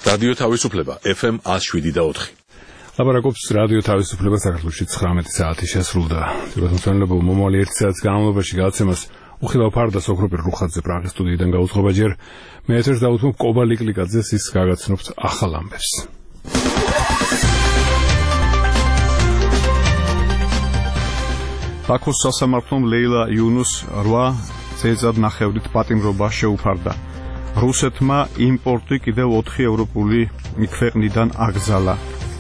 რადიო თავისუფლება FM 107.4. ლაპარაკობს რადიო თავისუფლება საქართველოში 19 საათი შესრულდა. თვითმფრინალებო მომავალი 1 საათის განმავლობაში გადაცემას უხილავ ფარდას ოქროპირ რუხაძე პრაღის სტუდიიდან გაუძღობა ჯერ მე ეთერს დავუთმობ კობა ლიკლიკაძეს ის გაგაცნობთ ახალ ამბებს. ბაქოს სასამართლომ ლეილა იუნუს 8 წელიწად ნახევრით პატიმრობა შეუფარდა. რუსეთმა იმპორტი კიდევ 4 ევროპული ქვეყნიდან აკრძალა.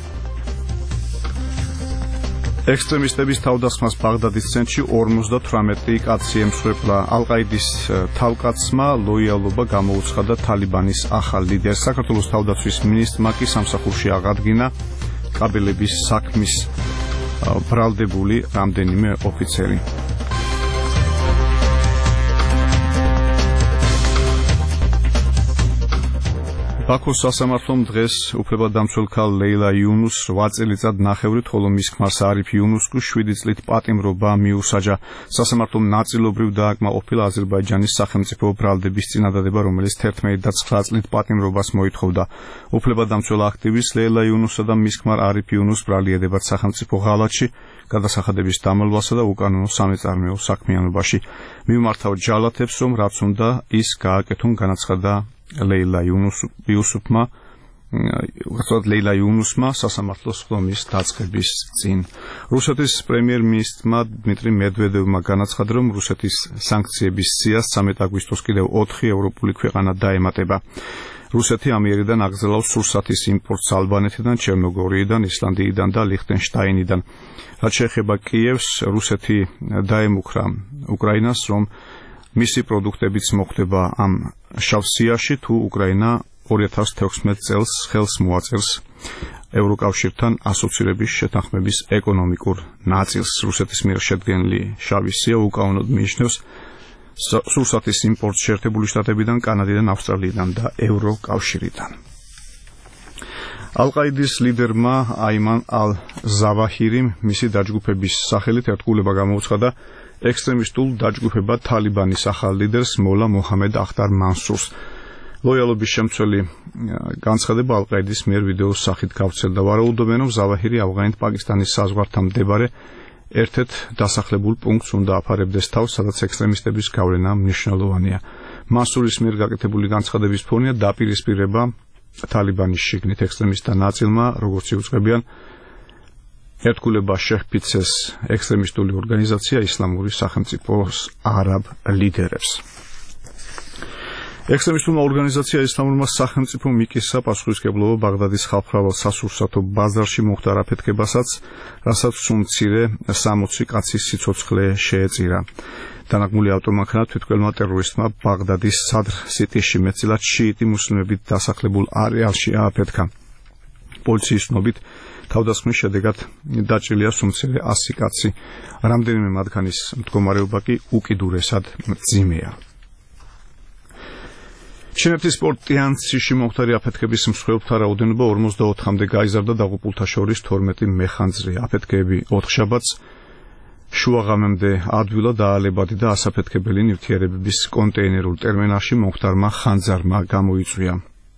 ექსტრემისტების თავდასხმას ბაღდადის ცენტრში 58 კაცი ემსხვერპლა. ალ-ყაიდის თავკაცმა ლოიალობა გამოუცხადა თალიბანის ახალ ლიდერს. საქართველოს თავდაცვის მინისტრმა კი სამსახურში აღადგინა კაბელების საქმის ბრალდებული რამდენიმე ოფიცერი. ბაქოს სასამართლომ დღეს უფლებადამცველ ქალ ლეილა იუნუს 8 წელიწად ნახევრით, ხოლო მის ქმარს არიფ იუნუსკუ 7 წლით პატიმრობა მიუსაჯა. სასამართლომ ნაწილობრივ დააკმაყოფილა აზერბაიჯანის სახელმწიფო ბრალდების წინადადება, რომელიც 11 და 9 წლით პატიმრობას მოითხოვდა. უფლებადამცველ აქტივისტ ლეილა იუნუსსა და მის ქმარ არიფ იუნუს ბრალი ედებათ სახელმწიფო ღალატში, გადასახადების დამალვასა და უკანონო სამეწარმეო საქმიანობაში. მიმართავ ჯალათებს, რომ რაც უნდა ის გააკეთონ, განაცხადა ლეილა იუნუსმა სასამართლოს ხდომის დაწყების წინ. რუსეთის პრემიერ-მინისტრმა დმიტრი მედვედევმა განაცხადა, რომ რუსეთის სანქციების სიას 13 აგვისტოს კიდევ 4 ევროპული ქვეყანა დაემატება. რუსეთი ამიერიდან აკრძალავს სურსათის იმპორტს ალბანეთიდან, ჩერნოგორიიდან, ისლანდიიდან და ლიხტენშტაინიდან. რაც შეეხება კიევს, რუსეთი დაემუქრა უკრაინას, რომ მისი პროდუქტებიც მოხვდება ამ შავ სიაში, თუ უკრაინა 2016 წელს ხელს მოაწერს ევროკავშირთან ასოცირების შეთანხმების ეკონომიკურ ნაწილს. რუსეთის მიერ შედგენილი შავი სია უკანონოდ მიიჩნევს სურსათის იმპორტს შეერთებული შტატებიდან, კანადიდან, ავსტრალიიდან და ევროკავშირიდან. ალ-ყაიდის ლიდერმა აიმან ალ-ზავაჰირიმ მისი დაჯგუფების სახელით ერთგულება გამოუცხადა ექსტრემისტულ დაჯგუფებად თალიბანის ახალ ლიდერს მოლა მოჰამედ ახტარ მანსურს. ლოიალობის შემცველი განცხადება ალ-ყაიდის მიერ ვიდეოს სახით გავრცელდა. ვარაუდობენ, რომ ზავაჰირი ავღანეთ-პაკისტანის საზღვართან მდებარე ერთ-ერთ დასახლებულ პუნქტს უნდა აფარებდეს თავს, სადაც ექსტრემისტების გავლენა მნიშვნელოვანია. მანსურის მიერ გაკეთებული განცხადების ფონია დაპირისპირება თალიბანის შიგნით ექსტრემისტთა ნაწილმა, როგორც იუწყებიან, ერთგულება შეჰფიცეს ექსტრემისტული ორგანიზაცია ისლამური სახელმწიფოს არაბ ლიდერებს. ექსტრემისტულმა ორგანიზაცია ისლამურმა სახელმწიფომ მიკისა პასუხისმგებლობა ბაღდადის ხალხმრავალ სასურსათო ბაზარში მოხდა არაფეთქებასაც, რასაც სუმცირე 60 კაცის სიცოცხლე შეეწირა. დანაგმული ავტომანქანა თვითმკვლელმა ტერორისტმა ბაღდადის სადრ სიტიში მეტწილად შიიტი მუსლიმებით დასახლებულ არეალში ააფეთქა. პოლიციის ცნობით თავდასხმის შედეგად დაჭრილია სუმცირე 100 კაცი. რამდენიმე მათგანის მდგომარეობა კი უკიდურესად მძიმეა. ჩინეთის პორტ ტიანცзиში მომხდარი აფეთქების მსხვერპლთა რაოდენობა 44-მდე გაიზარდა, დაღუპულთა შორის 12 მეხანძრე. აფეთქები 4 შაბათს შუაღამემდე ადვილად დაალებადი და ასაფეთქებელი ნივთიერებების კონტეინერულ ტერმინალში მომხდარმა ხანძარმა გამოიწვია.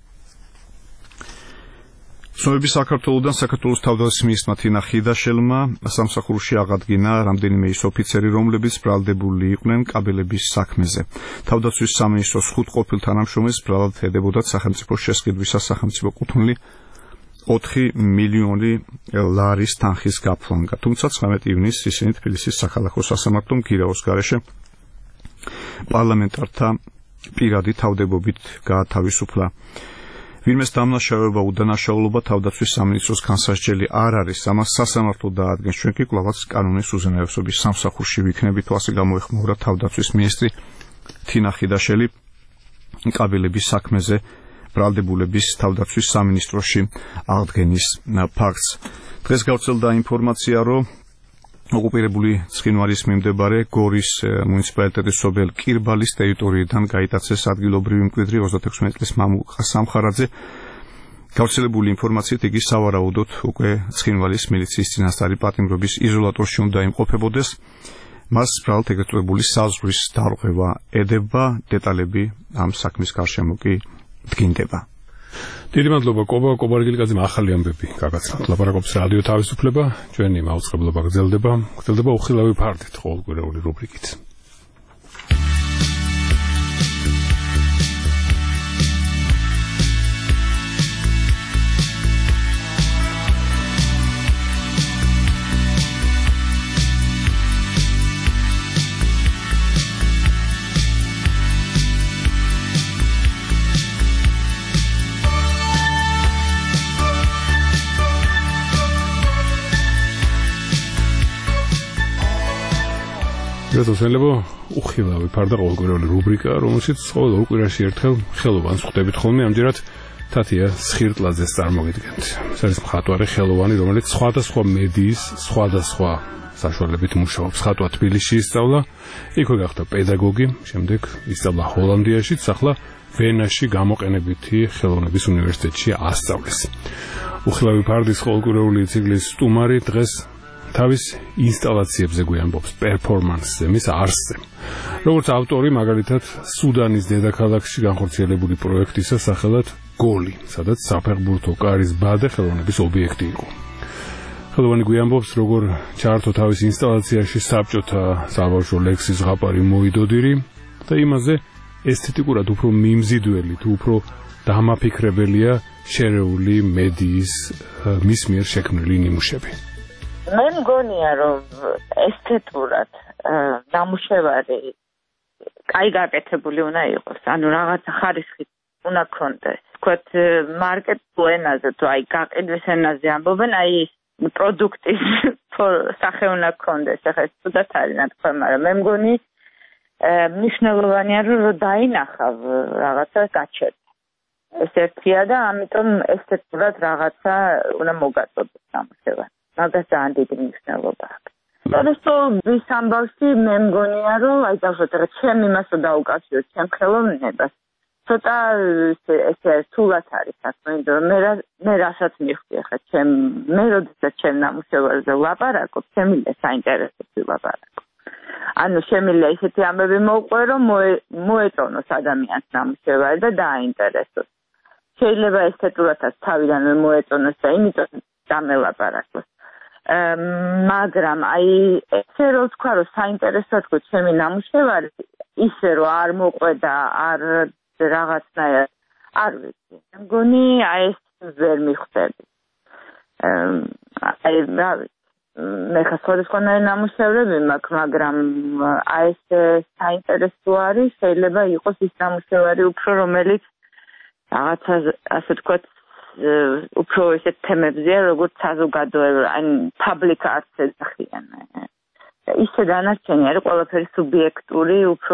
ცნობები საქართველოდან საქართველოს თავდაცვის მინისტრმა თინა ხიდაშელმა სამსახურში აღადგინა რამდენიმე ის ოფიცერი, რომლებიც ბრალდებული იყვნენ კაბელების საქმეზე. თავდაცვის სამინისტროს 5 ყოფილ თანამშრომელს ბრალად ედებოდათ სახელმწიფოს შესყიდვისას სახელმწიფო კუთვნილი 4 მილიონი ლარის თანხის გაფლანგა. თუმცა 19 ივნისს ისინი თბილისის საქალაქო სასამართლომ გირაოს გარეშე პარლამენტართა პირადი თავდებობით გაათავისუფლა. ვინმეს დამნაშავება უდანაშაულობა თავდაცვის სამინისტროს განსასჯელი არ არის, ამას სასამართლო დაადგენს. ჩვენ კი კვლავაც კანონის უზენაესობის სამსახურში ვიქნებით. ასე გამოეხმაურა თავდაცვის მინისტრი თინა ხიდაშელი კაბელების საქმეზე ბრალდებულების თავდაცვის სამინისტროში აღდგენის ფაქტს. დღეს გავრცელდა ინფორმაცია, რომ ოკუპირებული ცხინვალის მიმდებარე გორის მუნიციპალიტეტის სოფელ კირბალის ტერიტორიიდან გაიტაცეს ადგილობრივი მკვიდრი 36 წლის მამუკა სამხარაძე. გავრცელებული ინფორმაციით იგი სავარაუდოდ უკვე ცხინვალის მილიციის წინასწარი პატიმრობის იზოლატორში უნდა იმყოფებოდეს. მას ბრალად ეგრეთწოდებული საზღვრის დარღვევა ედება. დეტალები ამ საქმის გარშემო კი დგინდება. დიდი მადლობა კობარგილიკაძემ ახალი ამბები გაგაცნოთ. ლაპარაკობს რადიო თავისუფლება, ჩვენი მაუწყებლობა გრძელდება უხილავი ფარდით ყოველკვირეული რუბრიკით. გასასვლელო უხილავი ფარდა ყოველკვირეული რუბრიკა, რომელშიც ყოველ ორ კვირაში ერთხელ ხელოვანს ხვდებით ხოლმე, ამჯერად თათია სხირტლაძეს წარმოგიდგენთ. ეს არის მხატვარი ხელოვანი, რომელიც სხვადასხვა მედიის, სხვადასხვა საშუალებით მუშაობს. ხატვა თბილისში ისწავლა, იქვე გახდა პედაგოგი, შემდეგ ისწავლა ჰოლანდიაში, ახლა ვენაში გამოყენებითი ხელოვნების უნივერსიტეტში ასწავლის. უხილავი ფარდის ყოველკვირეული ციკლის სტუმარი დღეს თავის ინსტალაციებზე გვიამბობს პერფორმანსზე, მის არსზე. როგორც ავტორი, მაგალითად, სუდანის დედაქალაქში განხორციელებული პროექტისა სახელად გოლი, სადაც საფეხბურთო კარის ბადე ხელოვნების ობიექტი იყო. ხელოვანი გვიამბობს, როგორ ჩაართო თავის ინსტალაციაში საბჭოთა საბავშვო ლექსის ზღაპარი მოიდოდირი და იმაზე ესთეტიკურად უფრო მიმზიდველი თუ უფრო დამაფიქრებელია შერეული მედიის მის მიერ შექმნილი ნიმუშები. მე მგონია, რომ ესთეტურად ნამუშევარი კაი გაკეთებული უნდა იყოს, ანუ რაღაცა ხარისხი უნდა ქონდეს. თქვათ მარკეტულ ენაზე თუ აი გაყიდვის ენაზე ამბობენ, აი პროდუქტის სახე უნდა ქონდეს. ახლა ეს თუდად არის ნათქვა, მაგრამ მე მგონი მნიშვნელოვანია, რომ დაინახავ რაღაცა გაჩერდა. ეს ერთია და ამიტომ ესთეტურად რაღაცა უნდა მოგაწოდოს ნამუშევარი. მაგას ძალიან დიდი მნიშვნელობა აქვს. თორესო ვის ამბავში მე მგონია, რომ აი დავშოთ რა ჩემ იმასო დაუკავშიროთ ჩემ ხელოვნებას. ცოტა ესე სულად არის საქმე, რომ მე რასაც მივხვდი ახლა მე როდესაც ჩემ ნამუშევარზე ვლაპარაკობ, შემიძლია საინტერესო ვლაპარაკო. ანუ შემიძლია ისეთი ამბები მოვყვე, რომ მოეწონოს ადამიანს ნამუშევარი და დააინტერესოს. შეიძლება ესთეტურადაც თავიდანვე მოეწონოს და იმიტომ დამელაპარაკოს. მაგრამ აი ესე რომ თქვა, რომ საინტერესოა თქო ჩემი ნამუშევარი, ისე რომ არ მოყვედა, არ რაღაცნაირად არ ვიცი. მგონი აი ეს ვერ მიხვდები. აი რა ვიცი, მე ხა სხვადასხვანაირი ნამუშევრები მაქვს, მაგრამ აი ეს საინტერესო არის, შეიძლება იყოს ის ნამუშევარი უფრო, რომელიც რაღაცა ასე თქვა უფრო ესეთ თემებზეა, როგორც საზოგადოება, ან public arts ეძახიან. ისე დანარჩენი არის ყველაფერი სუბიექტური, უფრო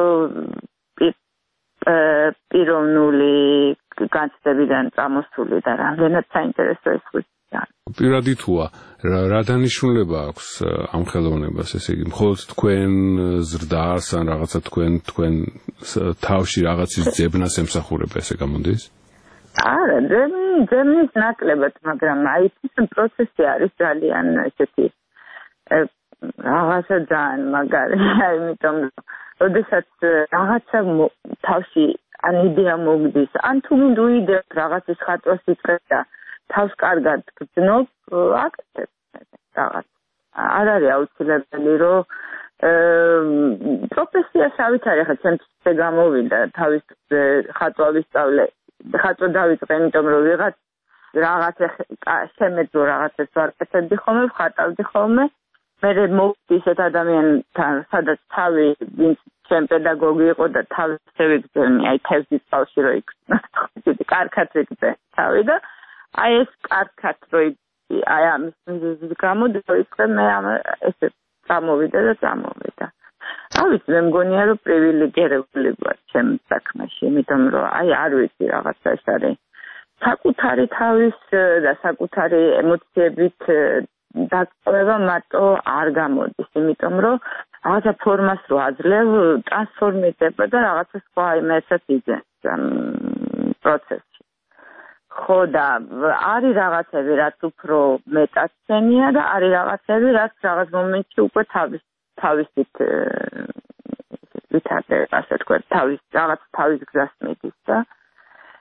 პიროვნული განცდებიდან წამოსული და რამდენად საინტერესო ეს ხუცია. პირადი თუა, რა დანიშნულება აქვს ამ ხელოვნებას, ესე იგი, მხოლოდ თქვენ ზრდას ან რაღაცა თქვენ თავში რაღაცის ძებნას ემსახურება, ესე გამოდის? არა, ძებნის ნაკლებად, მაგრამ აი ეს პროცესი არის ძალიან ესეთი რაღაცა ძალიან მაგარია, იმიტომ რომ როდესაც რაღაცა თავში ან იდეა მოგდის, ან თუ მინდა უიდეოთ რაღაცის ხატვას იწყებ და თავს კარგად გძნობ, აკეთებ რაღაც. არ არის აუცილებელი, რომ პროფესიაშავით არის, ხა ჩემთვის გამოვიდა თავის ხატვა ვისწავლე. ხატვა დავიწყე, იმიტომ რომ რაღაც შემეძლო რაღაცას ვარკეთებდი ხოლმე, ვხატავდი ხოლმე. მე მოვდი ისეთ ადამიანთან, სადაც თავი ვინც ჩემ პედაგოგი იყო და თავი შევიგზავნე, აი თევზის წყალში რო იქნა, კარგად ვიგზავნე თავი და აი ეს კარგად რო აი ამის მიზეზის გამო დავიწყე მე ესე წამოვიდა. არ ვიცი, მე მგონია, რომ პრივილეგირებული ვარ ჩემ საქმეში, იმიტომ რომ აი არ ვიცი რაღაცა ეს არის საკუთარი თავის და საკუთარი ემოციებით დაწყვეტა მარტო არ გამოდის, იმიტომ რომ რაღაცა ფორმას რო აძლევ, ტრანსფორმირდება და რაღაცა სხვა იმასაც იძენს პროცესში. ხო და არის რაღაცები, რაც უფრო მეტად შენია და არის რაღაცები, რაც რაღაც მომენტში უკვე თავისით ვითარდება, ასე თქვა, თავის გზას მიდის და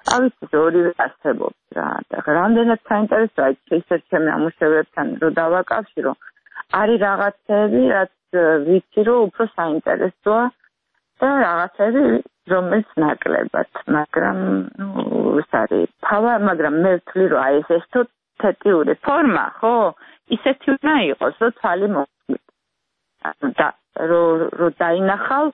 ავიცი ორივე არსებობს რა. და რამდენად საინტერესოა ისეთ ჩემ ნამუშევრებთან რო დავაკავშირო. არის რაღაცები, რაც ვიცი რომ უფრო საინტერესოა და რაღაცები რომელიც ნაკლებად, მაგრამ ეს არის თავა, მაგრამ მე ვთვლი რომ აი ეს ესთეტიური ფორმა, ხო? ისეთი უნდა იყოს, რომ თვალი მოხდით. და რო დაინახავ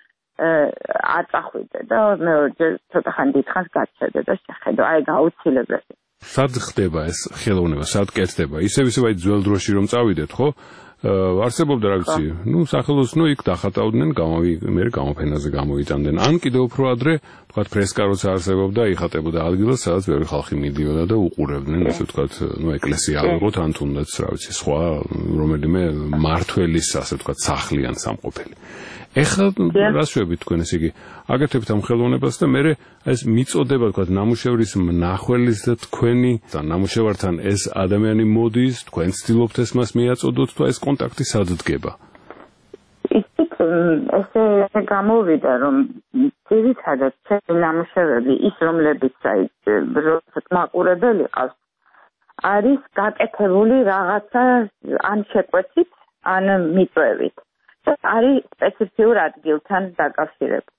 აწახვიდე და მეორჯერ ცოტა ხანი დიდხანს გაჩერდე და შეხედო, აი გაუცილებელი. სად ხდება ეს ხელოვნება, სად კეთდება? ისევ აი ძველ დროში რომ წავიდეთ, ხო? არსებობდა რა ვიცი, სახელოსნო იქ დახატავდნენ, მე გამოფენაზე გამოიტანდნენ. ან კიდევ უფრო ადრე, თქვათ ფრესკა როცა არსებობდა, იხატებოდა ადგილას, სადაც ბევრი ხალხი მიდიოდა და უყურებდნენ, ასე ვთქვათ, ეკლესია ავიღოთ, ან თუნდაც რა ვიცი, სხვა რომელიმე მმართველის, ასე ვთქვათ, სახლი ან სამყოფელი. ეხლა რას შვებით თქვენ ესე იგი აკეთებთ ამ ხელოვნებას და მე ეს მიწოდება თქვა ნამუშევრის მნახველის და თქვენი და ნამუშევართან ეს ადამიანი მოდის თქვენ ცდილობთ ეს მას მიაწოდოთ და ეს კონტაქტი სად დგება ისიც ესე გამოვიდა რომ ძირითადად ჩემი ნამუშევრები ის რომლებიც აი როდესაც მაყურებელი ყავს არის გაკეთებული რაღაცა ან შეკვეთით ან მიწვევით არის სპეციფიურ ადგილთან დაკავშირებული.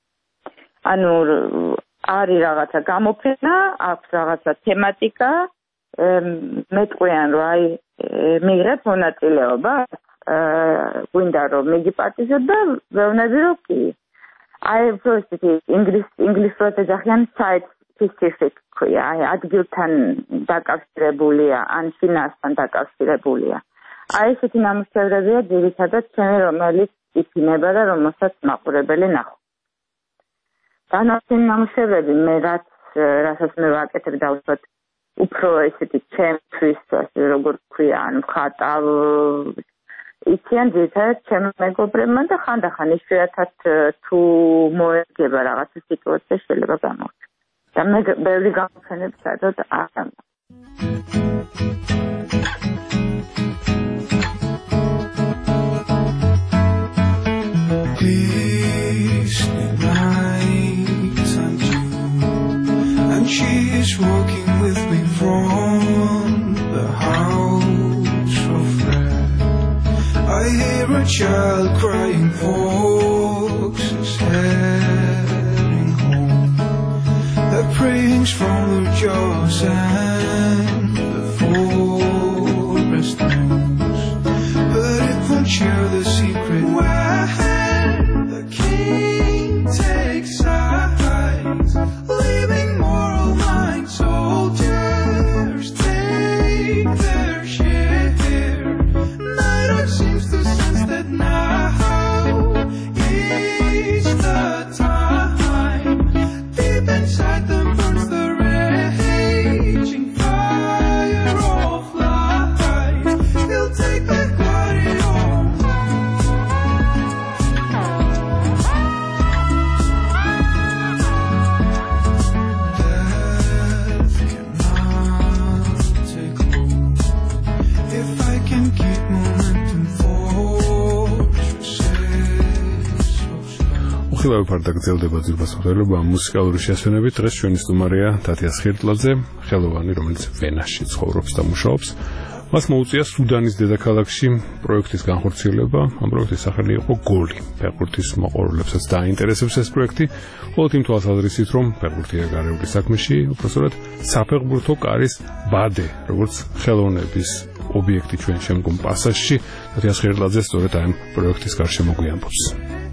ანუ არის რაღაცა გამოფენა, აქვს რაღაცა თემატიკა, მეტყვიან რომ აი მიიღებ მონაწილეობა, გვინდა რომ მიგიპატიჟოთ და ვეუბნები რომ კი. აი პროცესი ინგლისურად ეძახიან site specific ქვია, აი ადგილთან დაკავშირებულია, ან ფინანსთან დაკავშირებულია. აი ესეთი ნამუშევრებია ძირითადად ჩემი რომელიც იფინება და რომელსაც მაყურებელი ნახო. განაცხენ ნამუშევრები მე რასაც მე ვაკეთებ და უბრალოდ უფრო ესეთი ჩემთვის ასე როგორ ქვია ან ხატავ იციან ძირითადად ჩემ მეგობრებმა და ხანდახან იშვიათად თუ მოერგება რაღაცა სიტუაცია შეიძლება გამოვხდეს. და მე ბევრი გამოფენებს სადაც არ She is walking with me from the house of red. I hear a child crying, voices heading home. The prayings from the jaws and the forest knows, but it won't share the secret when the king takes sides, leaving moral blind soldiers take their share. Night seems to sense that now is the time. Deep inside them burns the raging fire of life. He'll take back what he owns. ხილავი ფარდა გრძელდება ძირფასმხელობა მუსიკალური შესვენებით. დღეს ჩვენი სტუმარია თათია სხირტლაძე, ხელოვანი, რომელიც ვენაში ცხოვრობს და მუშაობს. მას მოუწია სუდანის დედაქალაქში პროექტის განხორციელება. ამ პროექტის სახელი იყო გოლი. ფეხბურთის მოყვარულებსაც დაინტერესებს ეს პროექტი, მხოლოდ იმ თვალსაზრისით, რომ ფეხბურთია გარეული საქმეში, უпростоრად საფეხბურთო კარის ბადე, როგორც ხელოვნების ობიექტი ჩვენ შემდგომ პასაჟში, თათია სხირტლაძე სწორედ ამ პროექტის გარშემო გვიამბობს.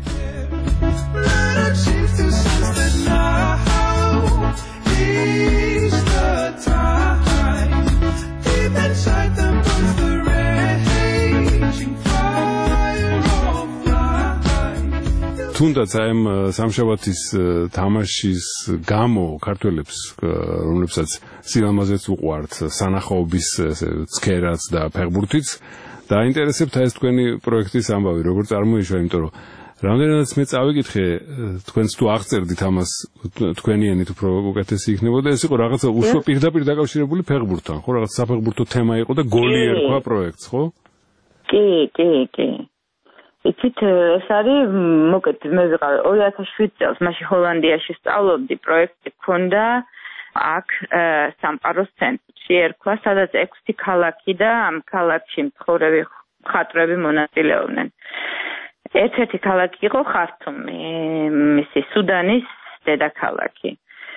თუნდაც ამ სამშაბათის თამაშის გამო ქართველებს, რომლებსაც სილამაზეც უყვართ, სანახაობის ცქერაც და ფეხბურთიც, დაინტერესებთ ეს თქვენი პროექტის ამბავი, როგორ წარმოიშვა, იმიტომ რომ რამდენადაც მე წავიკითხე, თქვენც თუ აღწერდით ამას, თქვენი ენით უფრო უკეთესი იქნებოდა, ეს იყო რაღაცა უშუალოდ პირდაპირ დაკავშირებული ფეხბურთთან, ხო, რაღაც საფეხბურთო თემა იყო და გოლი ერქვა პროექტს, ხო? კი. იცით, ეს არის მოკეთ მე ვიყავ 2007 წელს მაშინ ჰოლანდიაში სწავლობდი, პროექტი ქონდა აქ სამყაროს ცენტრში ერქვა, სადაც 6 ქალაქი და ამ ქალაქში მცხოვრები მხატვრები მონაწილეობდნენ. ერთ-ერთი ქალაქი იყო ხართუმი, მისი სუდანის დედაქალაქი.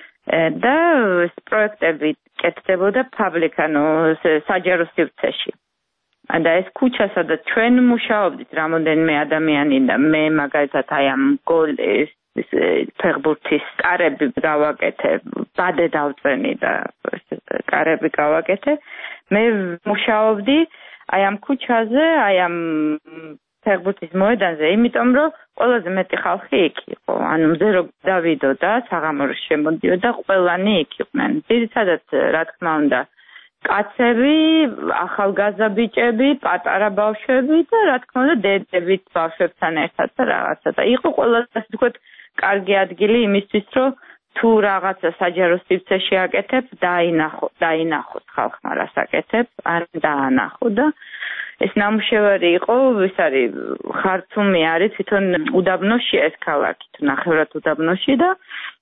და ეს პროექტები კეთდებოდა public, საჯარო სივრცეში. და ეს ქუჩა, სადაც ჩვენ მუშაობდით რამოდენიმე ადამიანი და მე მაგალითად აი ამ გოლის ფეხბურთის კარები გავაკეთე, ბადე დავწვენი და კარები გავაკეთე. მე მუშაობდი აი ამ ქუჩაზე, აი ამ ფეხბურთის მოედანზე, იმიტომ რომ ყველაზე მეტი ხალხი იქ იყო. ანუ მზე რო დავიდო და საღამორო შემოდიოდა, ყველანი იქ იყვნენ. ძირითადად რა თქმა უნდა კაცები, ახალგაზრდა ბიჭები, პატარა ბავშვები და რა თქმა უნდა დედებით ბავშვებთან ერთად და რაღაცა. და იყო ყველაზე ასე ვთქვათ კარგი ადგილი იმისთვის, რომ თუ რაღაცა საჯარო სივრცეში აკეთებ, დაინახოთ ხალხმა რას აკეთებ, არ დაანახო და ეს ნამუშევარი იყო, ეს არის ხართუმი არის თვითონ უდაბნოში ეს ქალაქი, ნახევრად უდაბნოში და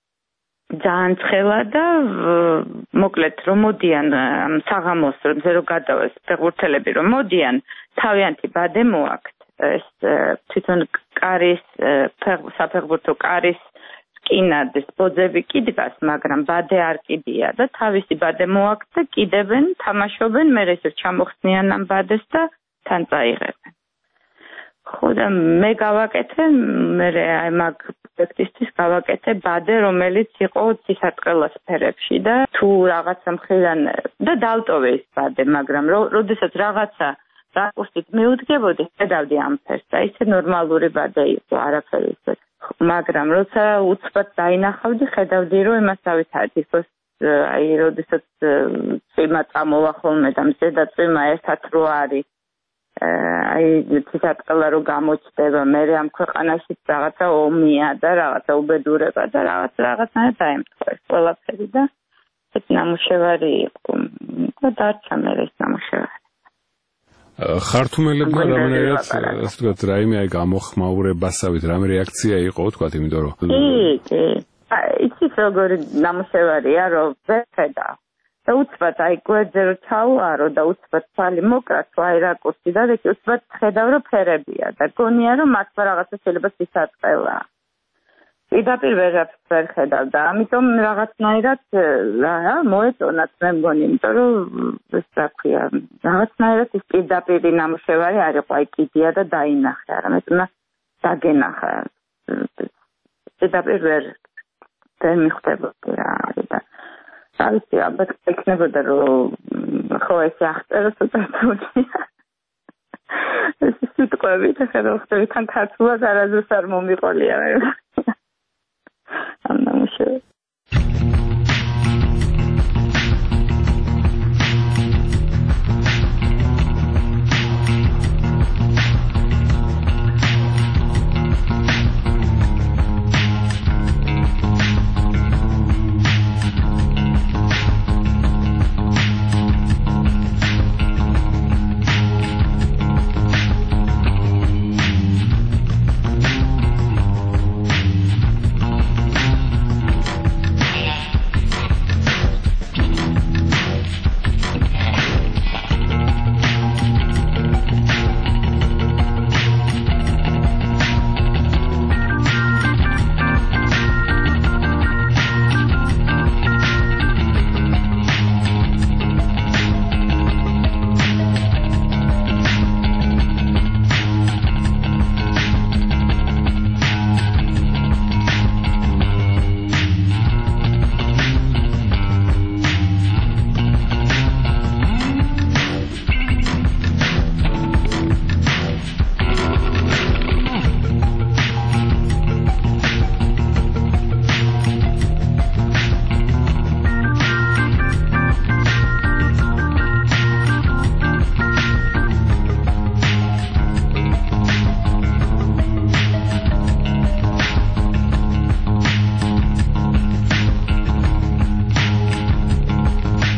ძალიან ცხელა და მოკლედ რომ მოდიან საღამოს რომ გადავეს ფეხბურთელები რომ მოდიან თავიანთი ბადე მოაქვთ ეს თვითონ კარის საფეხბურთო კარის სკინადის ბოძები კი დგას, მაგრამ ბადე არ კიდია და თავისი ბადე მოაქვთ და კიდებენ, თამაშობენ, მე ესე ჩამოხსნიან ამ ბადეს და თან წაიღებენ. ხო და მე გავაკეთე, მე აი მაგ პროექტისთვის გავაკეთე ბადე, რომელიც იყო ცისარტყელას ფერებში და თუ რაღაცა მხრიდან და დავტოვე ეს ბადე, მაგრამ როდესაც რაღაცა რაკურსით მიუდგებოდი, ხედავდი ამ ფერს და ისე ნორმალური ბადე იყო, არაფერი ისე. მაგრამ როცა უცბად დაინახავდი, ხედავდი რომ იმას ავითარეთ, იქოს აი როდესაც წვიმა წამოვა ხოლმე და მზედა წვიმა ერთად რო არის აი ცისარტყელა რო გამოჩდება, მე ამ ქვეყანაში რაღაცა ომია და რაღაცა უბედურება და რაღაცნაირად დაემთხვა ყველაფერი და ეს ნამუშევარი იყო და დარჩა მე ეს ნამუშევარი. ხართუმელებმა რამენერად ასე ვთქვათ, რაიმე აი გამოხმაურებასავით, რამე რეაქცია იყო, ვთქვათ, იმიტომ რომ კი. იცით როგორი ნამუშევარია, რომ ვერ ხედავ. და უცბად აი გვერდზე რო ჩავარო და უცბად თვალი მოკრა, აი რაკურსი და ეგ უცბად ხედავ რომ ფერებია და გონია რომ მათ რაღაცა შეიძლება ცისარტყელაა. პირდაპირ ვერ ხედავ და ამიტომ რაღაცნაირად მოეწონათ მე მგონი, იმიტომ რომ ეს რა ქვია, რაღაცნაირად ის პირდაპირი ნამუშევარი არ იყო, აი კიდია და დაინახე, არამედ უნდა დაგენახა. პირდაპირ ვერ მიხვდებოდი რა არის და ავიცი, ალბათ ექნებოდა რომ ხო ესე აღწეროს უწევდია. ეს სიტყვები და ხერხები თან ქართულად არასდროს არ მომიყოლია მე. ამ ნამუშევარი.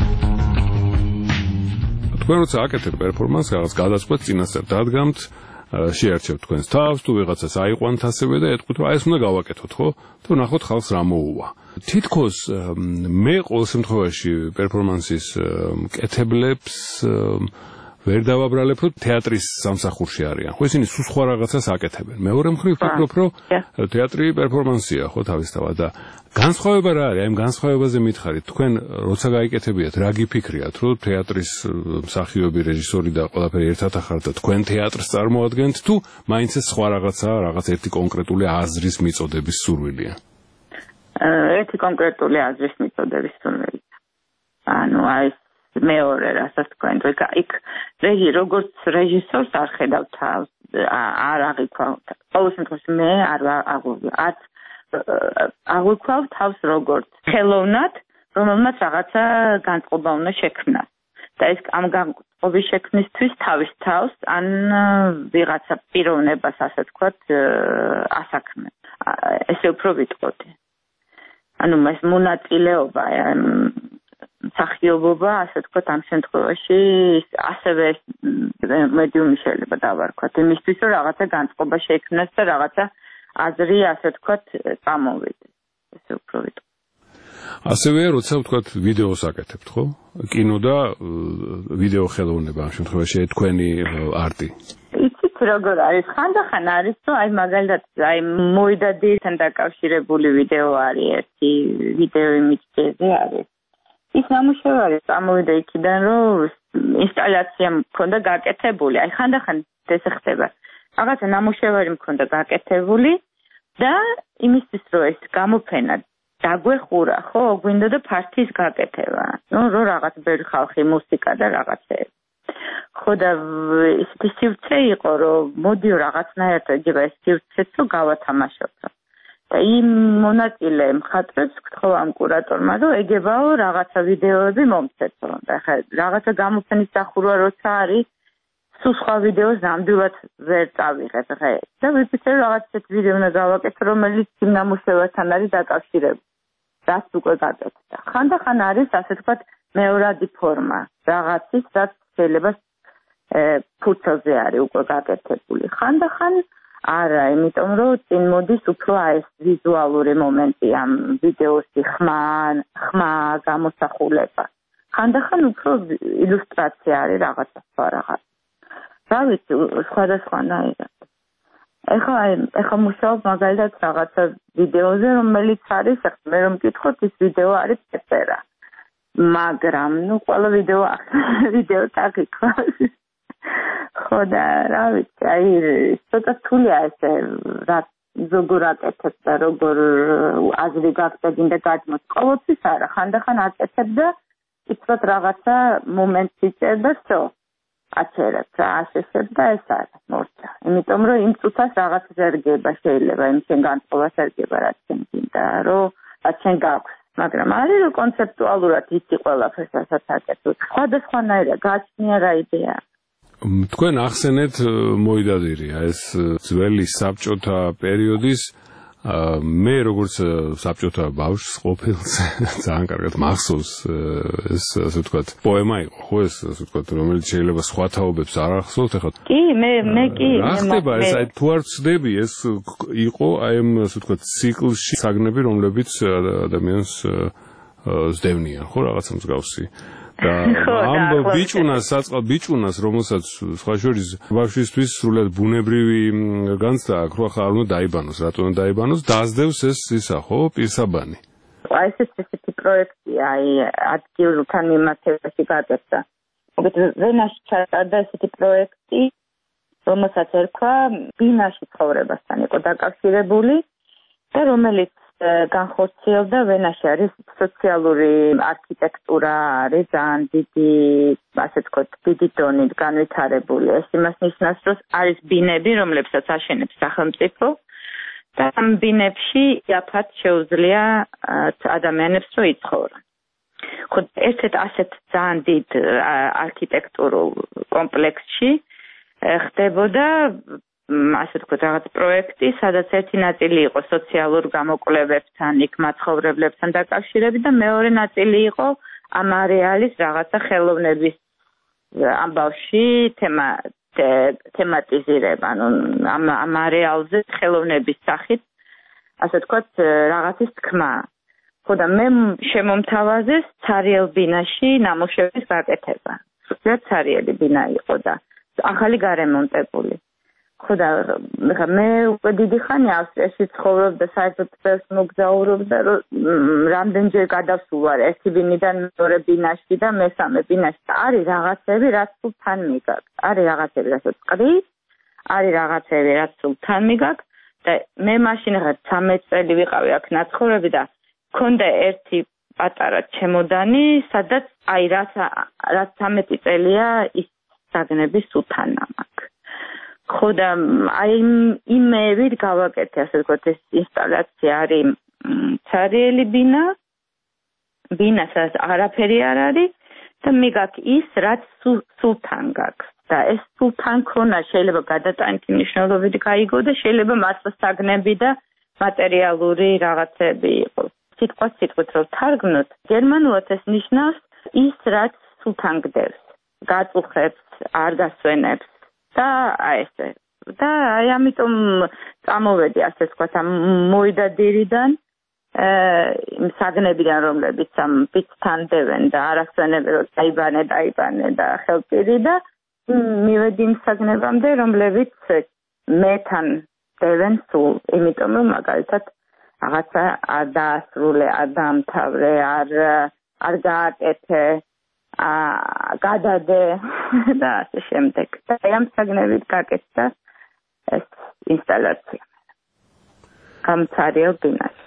როცა აკეთებ პერფორმანსს, რაღაც გადაწყვეტ წინასწარ დადგამთ, შეარჩევთ თქვენს თავს, თუ ვიღაცას აიყვანთ ასევე და ეთქვით, რომ აი ეს უნდა გავაკეთოთ, ხო? თუ ნახოთ ხალხს რა მოუვა. თითქოს მე ყოველ შემთხვევაში პერფორმანსის მკეთებლებს ვერ დავაბრალებ, რომ თეატრის სამსახურში არიან. ხო, ისინი სულ სხვა რაღაცას აკეთებენ. მეორე მხრივ ვფიქრობ, რომ თეატრი პერფორმანსია, ხო, თავისთავად და განსხვავება რა არის? აი, განსხვავებაზე მითხარით, თქვენ როცა გაიკეთებიათ, რა გიფიქრიათ, რომ თეატრის მსახიობი, რეჟისორი და ყველაფერი ერთად ახართ და თქვენ თეატრს წარმოადგენთ, თუ მაინც ეს სხვა რაღაცაა, რაღაც ერთი კონკრეტული აზრის მიწოდების სურვილია? ერთი კონკრეტული აზრის მიწოდების სურვილია. ანუ აი მეორე რასაც თქვენ იქ როგორც რეჟისორს არ ხედავ თავს, არ აღიქვა. ყოველ შემთხვევაში მე არ აღვიქვალ თავს როგორც ხელოვნად, რომელმაც რაღაცა განწყობა უნდა შექმნას. და ეს ამ განწყობის შექმნისთვის თავის თავს ან ვიღაცა პიროვნებას, ასე თქვათ, ასაქმე. ესე უფრო ვიტყოდი. ანუ ეს მონაწილეობა მსახიობობა, ასე თქვათ, ამ შემთხვევაში ასევე მედიუმი შეიძლება დავარქვათ, იმისთვის, რომ რაღაცა განწყობა შექმნას და რაღაცა აზრი, ასე თქვათ, წამოვიდეს. ესე უფრო ვიტყვი. ასევე, როცა ვთქვათ, ვიდეოს აკეთებთ, ხო? კინო და ვიდეო ხელოვნება ამ შემთხვევაში თქვენი არტი. იცით როგორ არის? ხანდახან არის, რომ აი მაგალითად, აი მოედადთან დაკავშირებული ვიდეო არის ერთი, ვიდეო იმიჯზე არის. ის ნამუშევარი წამოვიდა იქიდან, რომ ინსტალაცია მქონდა გაკეთებული. აი ხანდახან ეს ხდება. რაღაცა ნამუშევარი მქონდა გაკეთებული და იმისთვის რომ ეს გამოფენა დაგვეხურა, ხო, გვინდა და ფართის გაკეთება. ნუ რო რაღაც ბევრი ხალხი, მუსიკა და რაღაცეები. ხო და ისეთი სივრცე იყო, რომ მოდიო რაღაცნაირად ეგება ეს სივრცეც, რომ გავათამაშოთ. და იმ მონაწილე მხატვრებს გთხოვ ამ კურატორმა, რომ ეგებაო რაღაცა ვიდეოები მომცეთო. და ხა რაღაცა გამოფენის დახურვა როცა არის, სულ სხვა ვიდეოს ნამდვილად ვერ წავიღებ დღეს. და ვიფიქრე რაღაც ეს ვიდეო უნდა გავაკეთო, რომელიც იმ ნამუშევართან არის დაკავშირებული. რაც უკვე გაკეთდა. ხანდახან არის, ასე ვთქვათ, მეორადი ფორმა რაღაცის, რაც შეიძლება ფუძეზე არის უკვე გაკეთებული. ხანდახან არა, იმიტომ რომ წინ მოდის უფრო ეს ვიზუალური მომენტი ამ ვიდეოსი ხმა გამოსახულება. ხანდახან უფრო ილუსტრაცია არის რაღაცა სხვა რაღაც. რა ვიცი, სხვადასხვანაირად. ეხლა მუშაობ მაგალითად რაღაცა ვიდეოზე, რომელიც არის, მე რომ მკითხოთ, ის ვიდეო არის პეპერა. მაგრამ, ყველა ვიდეო წაგიქვას. ხო და რა ვიცი, აი ცოტა რთულია ესე რა როგორ აკეთებ და როგორ აზრი გაგწედინდა გაჯმოთ. ყოველთვის არა, ხანდახან აკეთებ და იცით რაღაცა მომენტს იწერ და всё. აჩერებ რა ასესებ და ეს არა მორჩა. იმიტომ რომ იმ წუთას რაღაც ზერგება შეიძლება, იმ შენ განწყობა ზერგება რაც შენ გინდა, რომ რაც შენ გაქვს. მაგრამ არის რომ კონცეპტუალურად იცი ყველაფერს რასაც აკეთებ. სხვადასხვანაირად გაჩნია რა იდეა. თქვენ ახსენეთ მოედადირია ეს ძველი საბჭოთა პერიოდის მე როგორც საბჭოთა ბავშვს ყოფილს ძალიან კარგად მახსოვს ეს ასე ვთქვათ პოემა იყო ხო ეს ასე ვთქვათ რომელიც შეიძლება სხვა თაობებს არ ახსოვთ ახლა კი მე კი რა ხდება ეს აი თუ არ ვწდები ეს იყო აი ამ ასე ვთქვათ ციკლში საგნები რომლებიც ადამიანს ზდევნიან ხო რაღაცა მსგავსი და ამ ბიჭუნას რომელსაც სხვა შორის ბავშვისთვის სრულად ბუნებრივი განცდა აქვს რომ ახლა არ უნდა დაიბანოს რატო უნდა დაიბანოს დაასდევს ეს ისა ხო პირსაბანი აი ესეთი პროექტია აი ადგილთან მიმართებაში გაკეთდა მოგეთ ვენაში ჩატარდა ესეთი პროექტი რომელსაც ერქვა ბინაში ცხოვრებასთან იყო დაკავშირებული და რომელიც განხორციელდა ვენაში არის სოციალური არქიტექტურა არის ძალიან დიდი ასე ვთქვათ დიდი დონით განვითარებული ეს იმას ნიშნავს რომ არის ბინები რომლებსაც აშენებს სახელმწიფო და ამ ბინებში იაფად შეუძლია ადამიანებს რომ იცხოვრონ ხო ერთ-ერთ ასეთ ძალიან დიდ არქიტექტურულ კომპლექსში ხდებოდა ასე ვთქვათ რაღაც პროექტი, სადაც ერთი ნაწილი იყო სოციალურ გამოკვლევებთან, იქ მაცხოვრებლებთან დაკავშირებით და მეორე ნაწილი იყო ამ არეალის რაღაცა ხელოვნების ამბავში თემატიზირება, ანუ ამ არეალზე ხელოვნების სახით, ასე ვთქვათ, რაღაცის თქმა. ხო და მე შემომთავაზეს ცარიელ ბინაში ნამუშევრის გაკეთება. სულ ცარიელი ბინა იყო და ახალი გარემონტებული. ხო და მე უკვე დიდი ხანი ავსტრიაში ცხოვრობ და საერთოდ წელს მოგზაურობ და რამდენჯერ გადავსულ ვარ ერთი ბინიდან მეორე ბინაში და მესამე ბინაში. არის რაღაცები, რაც სულ თან მიგაკ. არის რაღაცები, რასაც ყრი, არის რაღაცები, რაც სულ თან მიგაკ და მე მაშინ რაღაც 13 წელი ვიყავი აქ ნაცხოვრები და მქონდა ერთი პატარა ჩემოდანი, სადაც აი რაც 13 წელია ის საგნები სულ თან მაქვს. ხო და აი იმეებით გავაკეთე, ასე ვთქვათ, ეს ინსტალაცია არის ცარიელი ბინა, სადაც არაფერი არ არის და მიგაკ ის, რაც სულ თან გაქვს. და ეს სულ თან ქონა შეიძლება გადატანითი მნიშვნელობით გაიგო და შეიძლება მართლა საგნები და მატერიალური რაღაცები იყოს. სიტყვით რომ თარგმნოთ, გერმანულად ეს ნიშნავს ის, რაც სულ თან გდევს, გაწუხებს, არ გასვენებს. და აი ესე. და აი ამიტომ წამოვედი, ასე ვთქვათ, ამ მოიდადირიდან, იმ საგნებიდან, რომლებიც ამ ბიჭთან დევენ და არასვენები რომ დაიბანე და ხელპირი და მივედი იმ საგნებამდე, რომლებიც მეთან დევენ სულ, იმიტომ რომ მაგალითად რაღაცა არ დაასრულე, არ დაამთავრე, არ გააკეთე, გადადე და ასე შემდეგ. და ამ საგნებით გაკეთდა ეს ინსტალაცია. გამცარიელ ბინაში.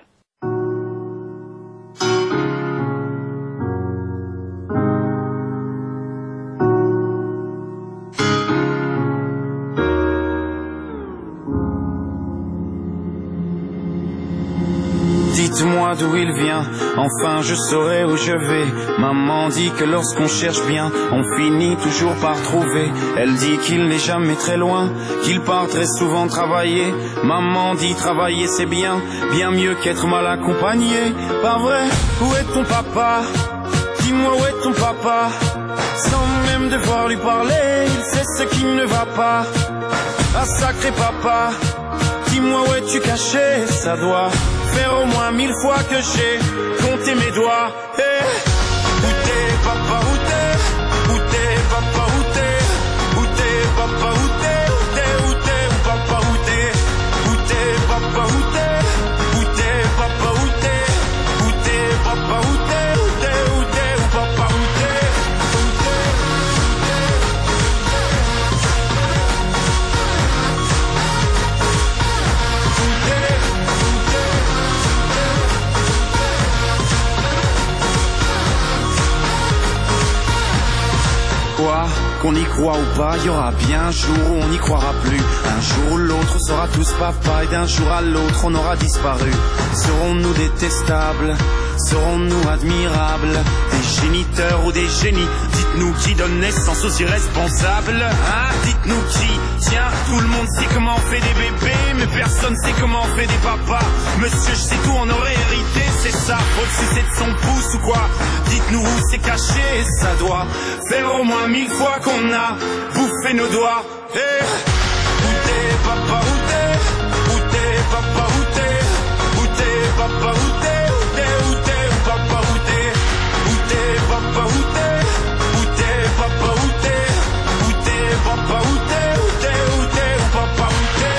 Dites-moi d'où il vient, enfin je saurai où je vais. Maman dit que lorsqu'on cherche bien, on finit toujours par trouver. Elle dit qu'il n'est jamais très loin, qu'il part très souvent travailler. Maman dit travailler c'est bien, bien mieux qu'être mal accompagné. Pas vrai, où est ton papa? Dis-moi où est ton papa? Sans même devoir lui parler, il sait ce qui ne va pas. Ah sacré papa, dis-moi où es-tu caché? Ça doit faire au moins 1000 fois que j'ai compté mes doigts. Hey. Où t'es papa, où t'es? Où t'es papa, où t'es? Où t'es papa, où t'es? Où t'es, où t'es, où papa, où t'es? Où t'es papa, où t'es? Où t'es papa, où t'es? Où t'es papa, où t'es? Où t'es, où t'es, où papa, où t'es? Quoi, qu'on y croit ou pas, il y aura bien un jour où on n'y croira plus. Un jour où l'autre on sera tous papa et d'un jour à l'autre on aura disparu. Serons-nous détestables? Serons-nous admirables? Des géniteurs ou des génies? Dites-nous qui donne naissance aux irresponsables, hein? Dites-nous qui? Tiens, tout le monde sait comment on fait des bébés, mais personne sait comment on fait des papas. Monsieur, je sais tout, on aurait hérité, c'est ça. Au-dessus c'est de son pouce ou quoi? Dites-nous où c'est caché, ça doit faire au moins 1000 fois qu'on a bouffé nos doigts. Hey. Où t'es papa, où t'es? Où t'es papa, où t'es? Où t'es papa, où t'es? Où t'es, où t'es, où papa, où t'es? Où t'es papa, où t'es? Où t'es papa, où t'es? Où t'es papa, où t'es? Où t'es, où t'es, où papa, où t'es?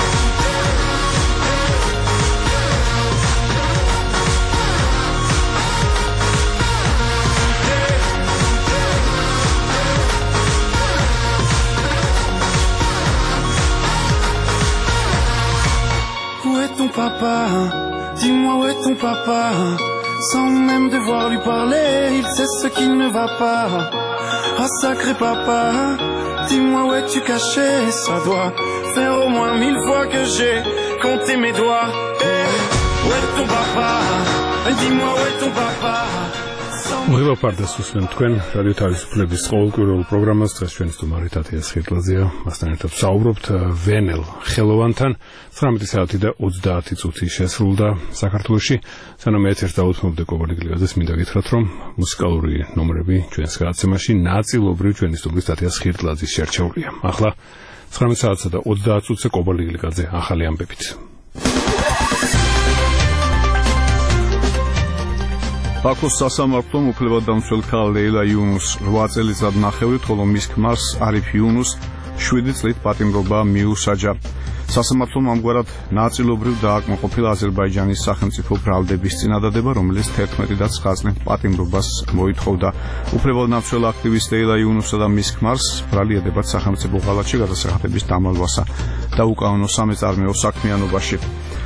Où est ton papa? Dis-moi où est ton papa? Sans même devoir lui parler, il sait ce qui ne va pas. Ah sacré papa, dis-moi où es-tu caché? Ça doit faire au moins 1000 fois que j'ai compté mes doigts. Hey. Où est ton papa? Dis-moi où est ton papa? მოგება პარდას უსმენ თქვენ რადიო თავისუფლების ყოველკვირეულ პროგრამას. დღეს ჩვენი სტუმარი თათია სხირტლაძეა. მასთან ერთად ვსაუბრობთ ვენელ ხელოვანთან. 19 საათი და 30 წუთი შესრულდა საქართველოში. სანამ ეთერს დაუთმობდე კობალიკ ლიგაზეს, მინდა გითხრათ, რომ მუსიკალური ნომრები ჩვენს გადაცემაში ნაწილობრივ ჩვენი სტუმრის თათია სხირტლაძის შერჩეულია. ახლა 19 საათსა და 30 წუთზე კობალიკ ლიგაზე ახალი ამბებით. ბაქოს სასამართლომ უფლებადამცველ ქალ ლეილა იუნუს 8 წელიწად ნახევრით, ხოლო მის ქმარს არიფ იუნუს 7 წლით პატიმრობა მიუსაჯა. სასამართლომ ამგვარად ნაწილობრივ დააკმაყოფილა აზერბაიჯანის სახელმწიფო ბრალდების წინადადება, რომელიც 11 და 9 წლით პატიმრობას მოითხოვდა. უფლებადამცველ აქტივისტ ლეილა იუნუსსა და მის ქმარს ბრალი ედებათ სახელმწიფო ღალატში გადასახადების დამალვასა და უკანონო სამეწარმეო საქმიანობაში.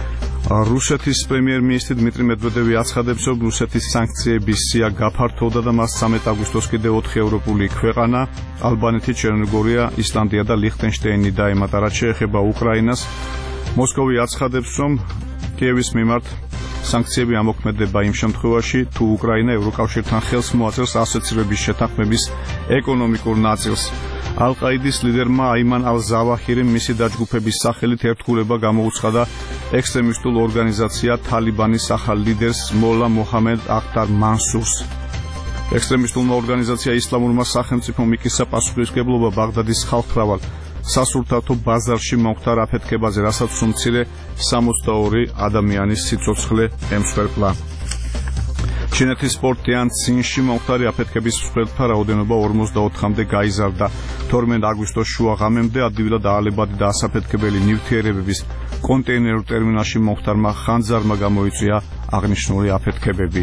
რუსეთის პრემიერ-მინისტრი დმიტრი მედვედევი აცხადებს, რომ რუსეთის სანქციების სია გაფართოვდა და მას 13 აგვისტოს კიდევ 4 ევროპული ქვეყანა ალბანეთი, ჩერნოგორია, ისლანდია და ლიხტენშტეინი დაემატა, რაც შეეხება უკრაინას. მოსკოვი აცხადებს, რომ კიევის მიმართ სანქციები ამოქმედება იმ შემთხვევაში, თუ უკრაინა ევროკავშირთან ხელს მოაწერს ასოცირების შეთანხმების ეკონომიკურ ნაწილს. ალ-ყაიდის ლიდერმა აიმან ალ-ზავაჰირიმ მისი დაჯგუფების სახელით ერთგულება გამოუცხადა ექსტრემისტულ ორგანიზაცია თალიბანის ახალ ლიდერს მოლა მოჰამედ ახტარ მანსურს. ექსტრემისტულმა ორგანიზაცია ისლამურმა სახელმწიფომ იკისა პასუხისმგებლობა ბაღდადის ხალხმრავალ სასურთათო ბაზარში მომხდარ აფეთქებაზე, რასაც უმცირე 62 ადამიანის სიცოცხლე ემსხვერპლა. ჩინეთის პორტიან ცინში მომხდარი აფეთქების მსხვერპლთა რაოდენობა 44-მდე გაიზარდა. 12 აგვისტოს შუა ღამემდე ადვილად აალებადი და ასაფეთქებელი ნივთიერებების კონტეინერულ ტერმინალში მომხდარმა ხანძარმა გამოიწვია აღნიშნული აფეთქებები.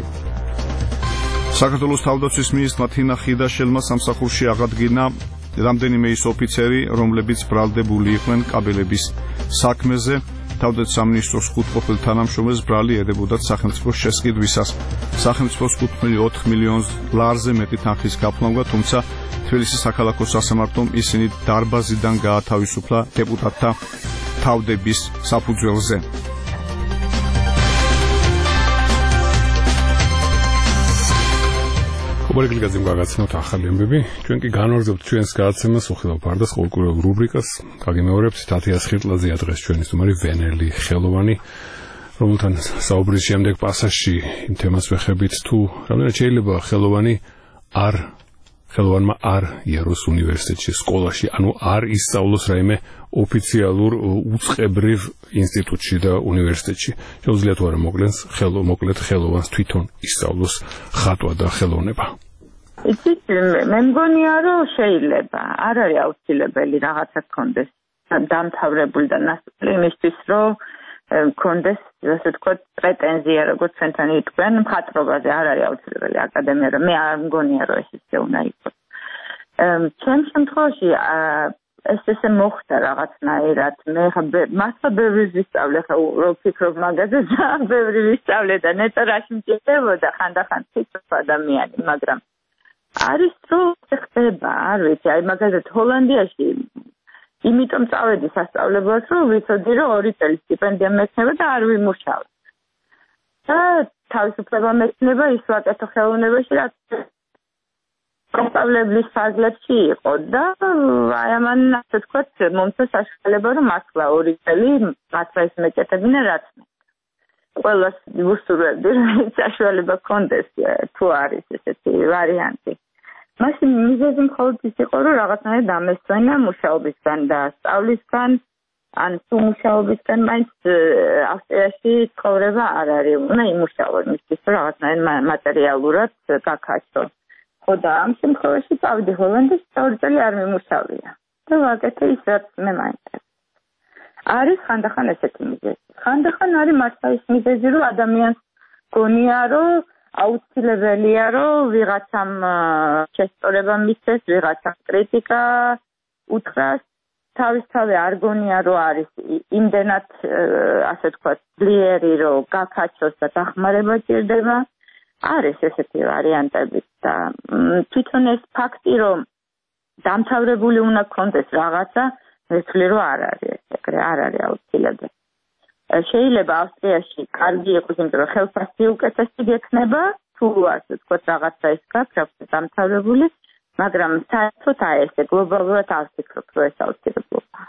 საქართველოს თავდაცვის მინისტრმა თინა ხიდაშელმა სამსახურში აღადგინა რამდენიმე ის ოფიცერი, რომლებიც ბრალდებული იყვნენ კაბელების საქმეზე. თავდაცვის სამინისტროს 5 ყოფილ თანამშრომელს ბრალი ედებოდათ სახელმწიფოს შესყიდვისას. სახელმწიფოს კუთვნილი 4 მილიონ ლარზე მეტი თანხის გაფლანვა, თუმცა თბილისის საქალაქო სასამართლომ ისინი დარბაზიდან გაათავისუფლა დეპუტატთა თავდების საფუძველზე. კობალიკ ლიგაზემ გაგაცნოთ ახალი ამბები. ჩვენ კი განვაგრძობთ ჩვენს გადაცემას უხილავ ფარდას ყოველკვირეულ რუბრიკას. გაგიმეორებთ თათია სხირტლაძეა დღეს ჩვენი სტუმარი ვენელი ხელოვანი, რომელთან საუბრის შემდეგ პასაჟში იმ თემას ვეხებით, თუ რამდენად შეიძლება ხელოვანმა არ იაროს უნივერსიტეტში, სკოლაში, ანუ არ ისწავლოს რაიმე ოფიციალურ უწყებრივ ინსტიტუტში და უნივერსიტეტში. შეუძლია თუ არა მოკლედ ხელოვანს თვითონ ისწავლოს ხატვა და ხელოვნება. იცით, მე მგონია, რომ შეიძლება, არ არის აუცილებელი რაღაცა გქონდეს დამთავრებული და ნასწავლი იმისთვის, რომ გქონდეს, ასე ვთქვათ, პრეტენზია, როგორც ჩვენთან იტყვიან, მხატვრობაზე არ არის აუცილებელი აკადემია, რომ მე არ მგონია, რომ ეს ისე უნდა იყოს. ჩემ შემთხვევაში ეს ესე მოხდა რაღაცნაირად. მე მასა ბევრი ვისწავლე, რო ვფიქრობ მაგაზე, ძალიან ბევრი ვისწავლე და ნეტო რაში მჭირდებოდა ხანდახან ციცოცხ ადამიანი, მაგრამ არის რომ ხდება, არ ვიცი, აი მაგალითად ჰოლანდიაში იმიტომ წავედი სასწავლებლად, რომ ვიცოდი, რომ 2 წელი სტიპენდია მექნება და არ ვიმუშავე. და თავისუფლება მექნება ის ვაკეთო ხელოვნებაში, რაც სასწავლებლის ფარგლებში იყო და აი ამან ასე ვთქვათ, მომცა საშუალება, რომ ახლა 2 წელი მართლა ის მეკეთებინა, რაც მე. ყველას ვუსურვებდი, რომ საშუალება გქონდეს, თუ არის ესეთი ვარიანტი. მაშინ მიზეზი მხოლოდ ის იყო, რომ რაღაცნაირად დამესვენა მუშაობისგან და სწავლისგან, ან თუ მუშაობისგან, მაინც ავსტრიაში ცხოვრება არ არის, უნდა იმუშაო იმისთვის, რომ რაღაცნაირად მატერიალურად გაქაჩო. ხო და ამ შემთხვევაში წავედი ჰოლანდიაში, 2 წელი არ მიმუშავია და ვაკეთე ის, რაც მე მაინტერესებს. არის ხანდახან ესეთი მიზეზი. ხანდახან არის მართლა ის მიზეზი, რომ ადამიანს გონია, რომ აუცილებელია, რომ ვიღაცამ შესწორება მისცეს, ვიღაცამ კრიტიკა უთხრას, თავისთავად არ გონია, რომ არის იმდენად, ასე ვთქვათ, ძლიერი, რომ გაქაჩოს და დახმარება ჭირდება. არის ესეთი ვარიანტები და თვითონ ეს ფაქტი, რომ დამთავრებული უნდა გქონდეს რაღაცა, ვეთვლი, რომ არ არის ეგრე, არ არის აუცილებელი. შეიძლება ავსტრიაში კარგი იყოს, იმიტომ რომ ხელფასი უკეთესი გექნება, თუ ასე თქვა რაღაცა ის გაქვს დამთავრებული, მაგრამ საერთოდ ეს გლობალურად არ ვფიქრობ, რომ ეს აუცილებლობაა.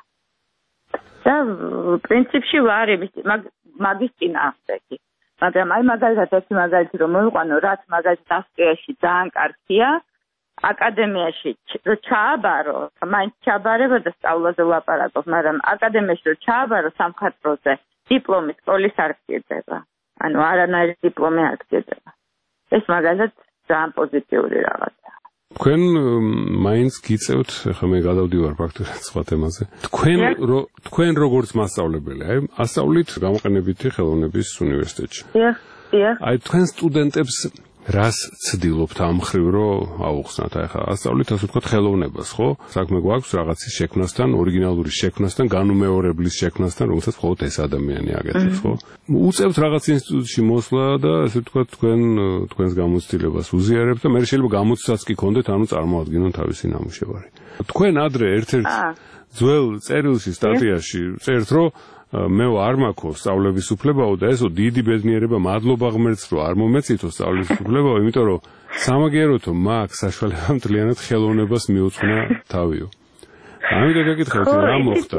და პრინციპში ვარ მაგის წინააღმდეგი. მაგრამ აი მაგალითად ერთი მაგალითი რომ მოვიყვანო, რაც მაგალითად ავსტრიაში ძალიან კარგია, აკადემიაში რო ჩააბარო, მაინც ჩააბარება და სწავლაზე ვლაპარაკობ, მაგრამ აკადემიაში რო ჩააბარო სამხატვროზე, დიპლომი სკოლის არ გჭირდება. ანუ არანაირი დიპლომი არ გჭირდება. ეს მაგალითად ძალიან პოზიტიური რაღაცაა. თქვენ მაინც გიწევთ, ხა მე გადავდივარ ფაქტურად სხვა თემაზე. თქვენ როგორც მასწავლებელი, აი, ასწავლით გამოყენებითი ხელოვნების უნივერსიტეტში. დიახ. აი, თქვენ სტუდენტებს რას ცდილობთ ამ მხრივ, რომ აუხსნათ, აი ხა ასწავლით ასე ვთქვათ ხელოვნებას, ხო? საქმე გვაქვს რაღაცის შექმნასთან, ორიგინალური შექმნასთან, განუმეორებლის შექმნასთან, რომელსაც მხოლოდ ეს ადამიანი აკეთებს, ხო? უწევთ რაღაც ინსტიტუტში მოსვლა და ასე ვთქვათ თქვენს გამოცდილებას უზიარებთ და მე შეიძლება გამოცდაც კი გქონდეთ, ანუ წარმოადგინონ თავისი ნამუშევარი. თქვენ ადრე ერთ-ერთ ძველ წერილში სტატიაში წერთ, რომ მე არ მაქვს სწავლების უფლებაო და ესო დიდი ბედნიერება, მადლობა ღმერთს, რომ არ მომეწითო სწავლის უფლებაო, იმიტომ რომ სამაგიეროთო მაქვს საშუალება მთლიანად ხელოვნებას მიუძღვნა თავიო. ამიტომ გაკითხავთ, რა მოხდა?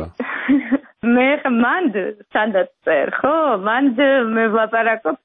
მე მანდ სანდაც წერ, ხო? მანდ მე ვლაპარაკობ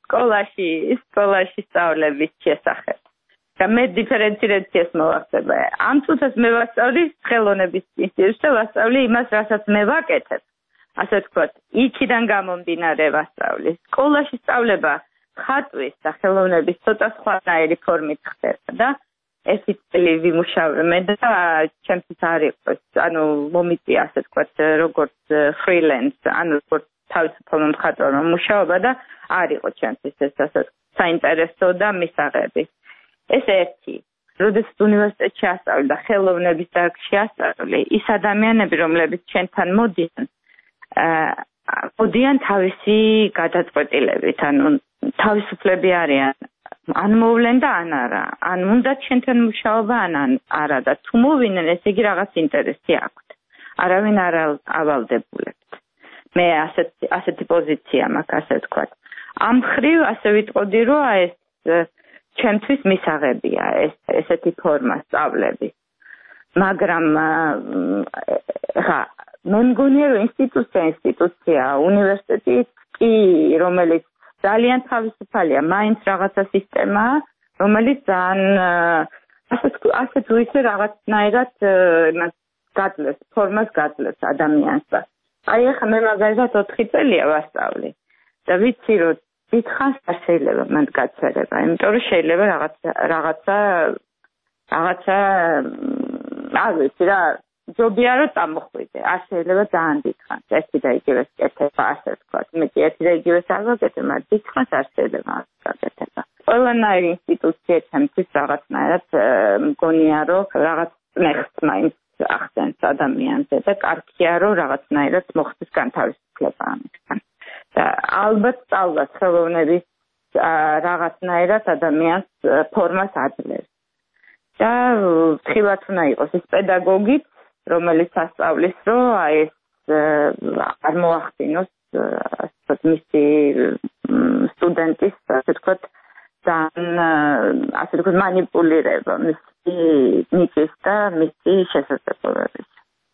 სკოლაში სწავლების შესახებ. და მე დიფერენციაციას მოვახდება. ამ წუთას მე ვასწავლი ხელოვნების ინსტიტუტში და ვასწავლი იმას, რასაც მე ვაკეთებ. ასე ვთქვათ, იქიდან გამომდინარე ვასწავლი. სკოლაში სწავლება ხატვის და ხელოვნების ცოტა სხვანაირი ფორმით ხდება და ერთი წელი ვიმუშავე მე და ჩემთვის არ იყო, ანუ მომიწია ასე ვთქვათ, როგორც freelance, ანუ როგორც თავისუფალ მხატვარმა მუშაობა და არ იყო ჩემთვის ეს ასე საინტერესო და მისაღები. ეს ერთი. როდესაც უნივერსიტეტში ასწავლე და ხელოვნების დარგში ასწავლე, ის ადამიანები, რომლებიც ჩვენთან მოდიან თავისი გადაწყვეტილებით, ანუ თავისუფლები არიან, ან მოვლენ და ან არა, ან უნდა ჩვენთან მუშაობა, ან არა და თუ მოვიდნენ, ესე იგი რაღაც ინტერესი აქვთ. არავინ არ ავალდებულებთ. მე ასეთი პოზიცია მაქვს, ასე ვთქვათ. ამ ხრივ ასე ვიტყოდი, რომ ეს ჩემთვის მისაღებია ესეთი ფორმა სწავლების. მაგრამ მე მგონია, რომ ინსტიტუცია, უნივერსიტეტი კი, რომელიც ძალიან თავისუფალია, მაინც რაღაცა სისტემაა, რომელიც ძალიან ასე თუ ისე რაღაცნაირად ფორმას გაძლევს ადამიანს. აი ახლა მე მაგალითად 4 წელია ვასწავლი და ვიცი, რომ დიდხანს არ შეიძლება მანდ გაჩერება, იმიტომ რომ შეიძლება რაღაცა არ ვიცი რა, ჯობია რომ წამოხვიდე, არ შეიძლება ძალიან დიდხანს ერთი და იგივე კეთება, ასე ვთქვათ, მეტი ერთი და იგივე არ ვაკეთებ, მაგრამ დიდხანს არ შეიძლება გაკეთება. ყველანაირი ინსტიტუცია ჩემთვის რაღაცნაირად მგონია, რომ რაღაც წნეხს მაინც ახდენს ადამიანზე და კარგია, რომ რაღაცნაირად მოხდეს განთავისუფლება ამისგან. და ალბათ სწავლას ხელოვნების რაღაცნაირად ადამიანს ფორმას აძლევს. და ხილათ უნდა იყოს ის პედაგოგიც, რომელიც ასწავლის, რომ აი ეს არ მოახდინოს მისი სტუდენტის, ასე ვთქვათ, ასე ვთქვათ, მანიპულირება მისი ნიჭის და მისი შესაძლებლობების.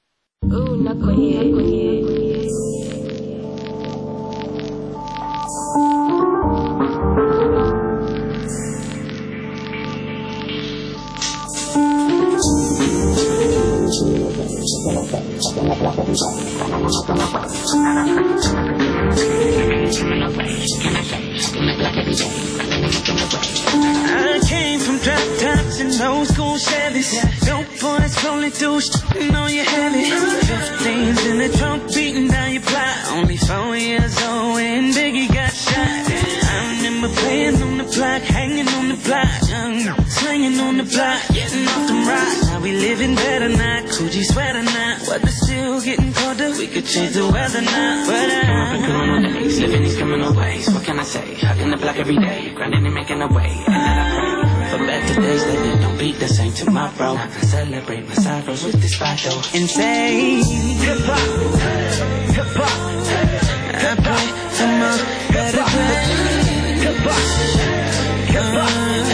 I came from drop tops and old school Chevys. Dope boys rolling through, you know you heavy. 15s in the trunk beating down your block. Only 4 years old when Biggie got shot. I remember playing on the block, hanging on the block, slinging on the block, getting off them rocks. Now we living better now, Coogee sweater now. Weather's still getting colder, we could change the weather now. But I've been going on days, living these criminal ways. What can I say? Hugging the block every day, grinding and making a way. And then I pray for better days that it don't be the same tomorrow. I can celebrate my sorrows with this bottle and say, hip hop, hip hop. I pray for my better days. Hip hop, hip hop.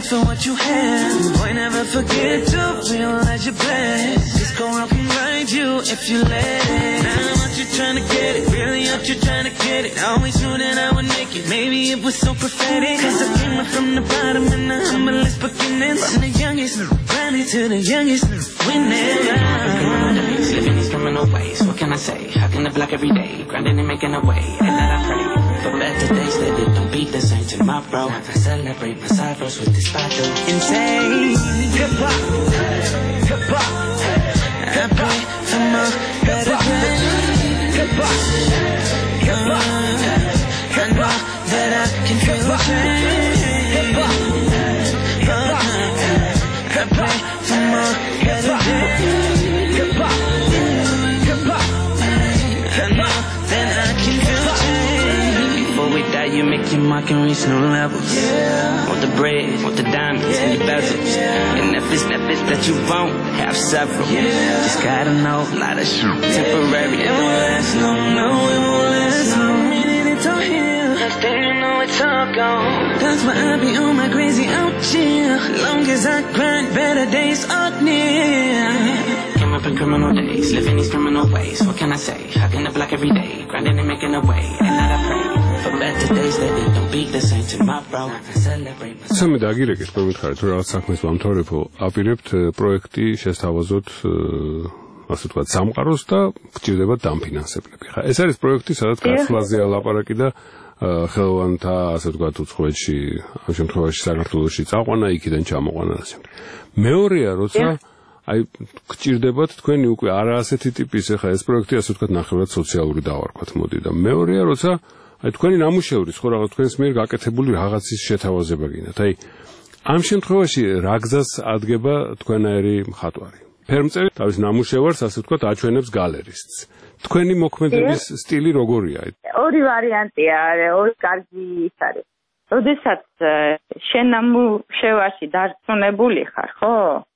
for what you have. Boy, never forget to realize you're blessed. This go rock and ride you if you let it. Now aren't you trying to get it? Really aren't you trying to get it? I always knew that I would make it. Maybe it was so prophetic. Cause I came up from the bottom and the humblest beginnings. From the youngest, running to the youngest, winning. Living these criminal ways, what can I say? How can I block every day? Grinding and making a way. And that I pray for better days that it don't be the same tomorrow. I celebrate my sorrows with this bottle. Insane. Hip-hop. Hip-hop. I pray for more better days. Hip-hop. Hip-hop. I know that I can feel the change. Hip-hop. I pray for more better days. Hip-hop. Hip-hop. I know that I can feel the change. Before we die, you make your mark and reach new levels. Want the bread, want the diamonds and your bezels. And if it's that you won't have several, just gotta know a lot of shit temporary. It won't last long, no, it won't last long. Minute it's all here, next thing you know it's all gone. That's why I be on my crazy out here. Long as I grind, better days are near. Came up in criminal days, living these criminal ways. What can I say? How can I block every day? Grinding and making a way. And that I pray for better days that it don't be the same tomorrow. I celebrate my სამე დაგირეკეთ, რომ მითხარით, რომ რაღაც საქმეს ვამთავრებო, აპირებთ პროექტი შესთავაზოთ, ასე ვთქვათ, სამყაროს და გჭირდება დამფინანსებლები. ხა ეს არის პროექტი, სადაც გაცვლაზეა ლაპარაკი და ხელოვანთა, ასე ვთქვათ, უცხოეთში, ამ შემთხვევაში საქართველოში წაყვანა, იქიდან ჩამოყვანა ასე. მეორეა, როცა აი გჭირდებათ თქვენი უკვე არა ასეთი ტიპის, ხა ეს პროექტი ასე ვთქვათ, ნახევრად სოციალური დავარქვათ, მოდი და მეორეა, როცა აი თქვენი ნამუშევრის ხო რაღაც თქვენს მიერ გაკეთებული რაღაცის შეთავაზება გინდათ. აი ამ შემთხვევაში რა გზას ადგება თქვენაერი მხატვარი? ფერმწერი თავის ნამუშევარს ასე ვთქვათ აჩვენებს გალერისტს. თქვენი მოქმედების სტილი როგორია? ორი ვარიანტია, ორი კარგი ის არის. როდესაც შენ ნამუშევარში დარწმუნებული ხარ, ხო?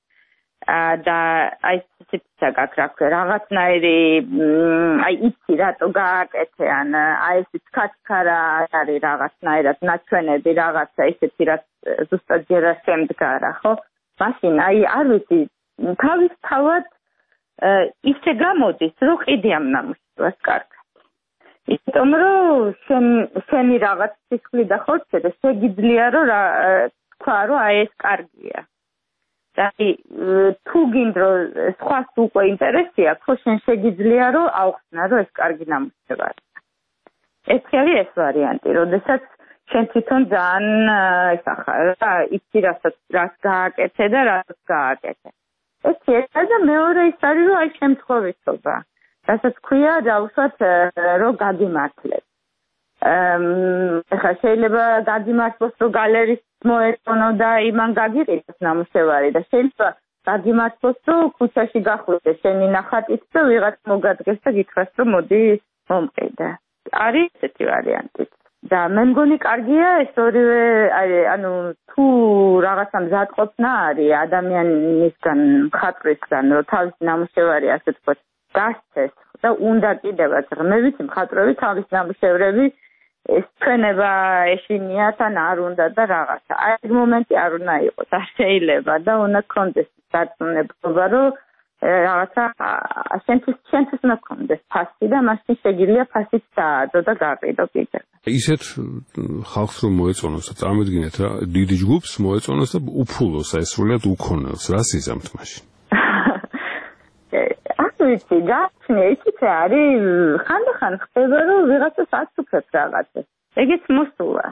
და აი ცოტა გაქრაქე რაღაცნაირი აი იცი რატო გააკეთე ან აი ეს ცქაცქარა არის რაღაცნაირად ნაჩვენები რაღაცა ისეთი რაც ზუსტად ჯერა შემდგარა ხო მაშინ აი არ ვიცი თავისთავად ისე გამოდის რომ ყიდი ამ ნამუშევარს კარგად იმიტომ რომ შენი რაღაც სისხლი და ხორცე და შეგიძლია რომ თქვა რომ აი ეს კარგია და თუ გინდრო სხვას უკვე ინტერესია, ხო შენ შეგიძლია რომ აუხსნა რომ ეს კარგი ნამუშევარია. ეს არის ეს ვარიანტი, როდესაც შენ თვითონ ძალიან ეხახა, იცი რას გააკეთე და რას გააკეთე. ეს ერთ და მეორე ის არის რომ აი შემთხვევითობა, რასაც ქვია დავუშვათ რომ გაგიმართლებ. ეხლა შეიძლება გაგიმართლოს რომ გალერის მოეწონო და იმან გაგიყიდოს ნამუშევარი და შეიძლება გაგიმართლოს რომ ქუჩაში გახვიდე შენი ნახატით და ვიღაც მოგადგეს და გითხრას რომ მოდი მომყიდე. არის ესეთი ვარიანტი. და მე მგონი კარგია ეს ორივე ანუ თუ რაღაცა მზადყოფნა არის ადამიანისგან მხატვრისგან რომ თავისი ნამუშევარი ასე ვთქვათ გასცეს და უნდა კიდევაც მე ვიცი მხატვრები თავის ნამუშევრები ეს ჩვენება ეშინიათ ან არ უნდა და რაღაცა. აი ეს მომენტი არ უნდა იყოს, არ შეიძლება და უნდა კონდეს დარწმუნება რომ რაღაცა შენთვის უნდა კონდეს ფასი და მაშინ შეგიძლია ფასიც დაადო და გაყიდო კიდევ. ისეთ ხალხს რომ მოეწონოს და წარმოიდგინეთ რა დიდი ჯგუფს მოეწონოს და უფულოს აი სრულიად უქონებს რა სიზამთ მაშინ. ვიცი, გაჩნია, ისიც არის, ხანდახან ხდება, რომ ვიღაცას აცუქებს რაღაცას. ეგეც მოსულა.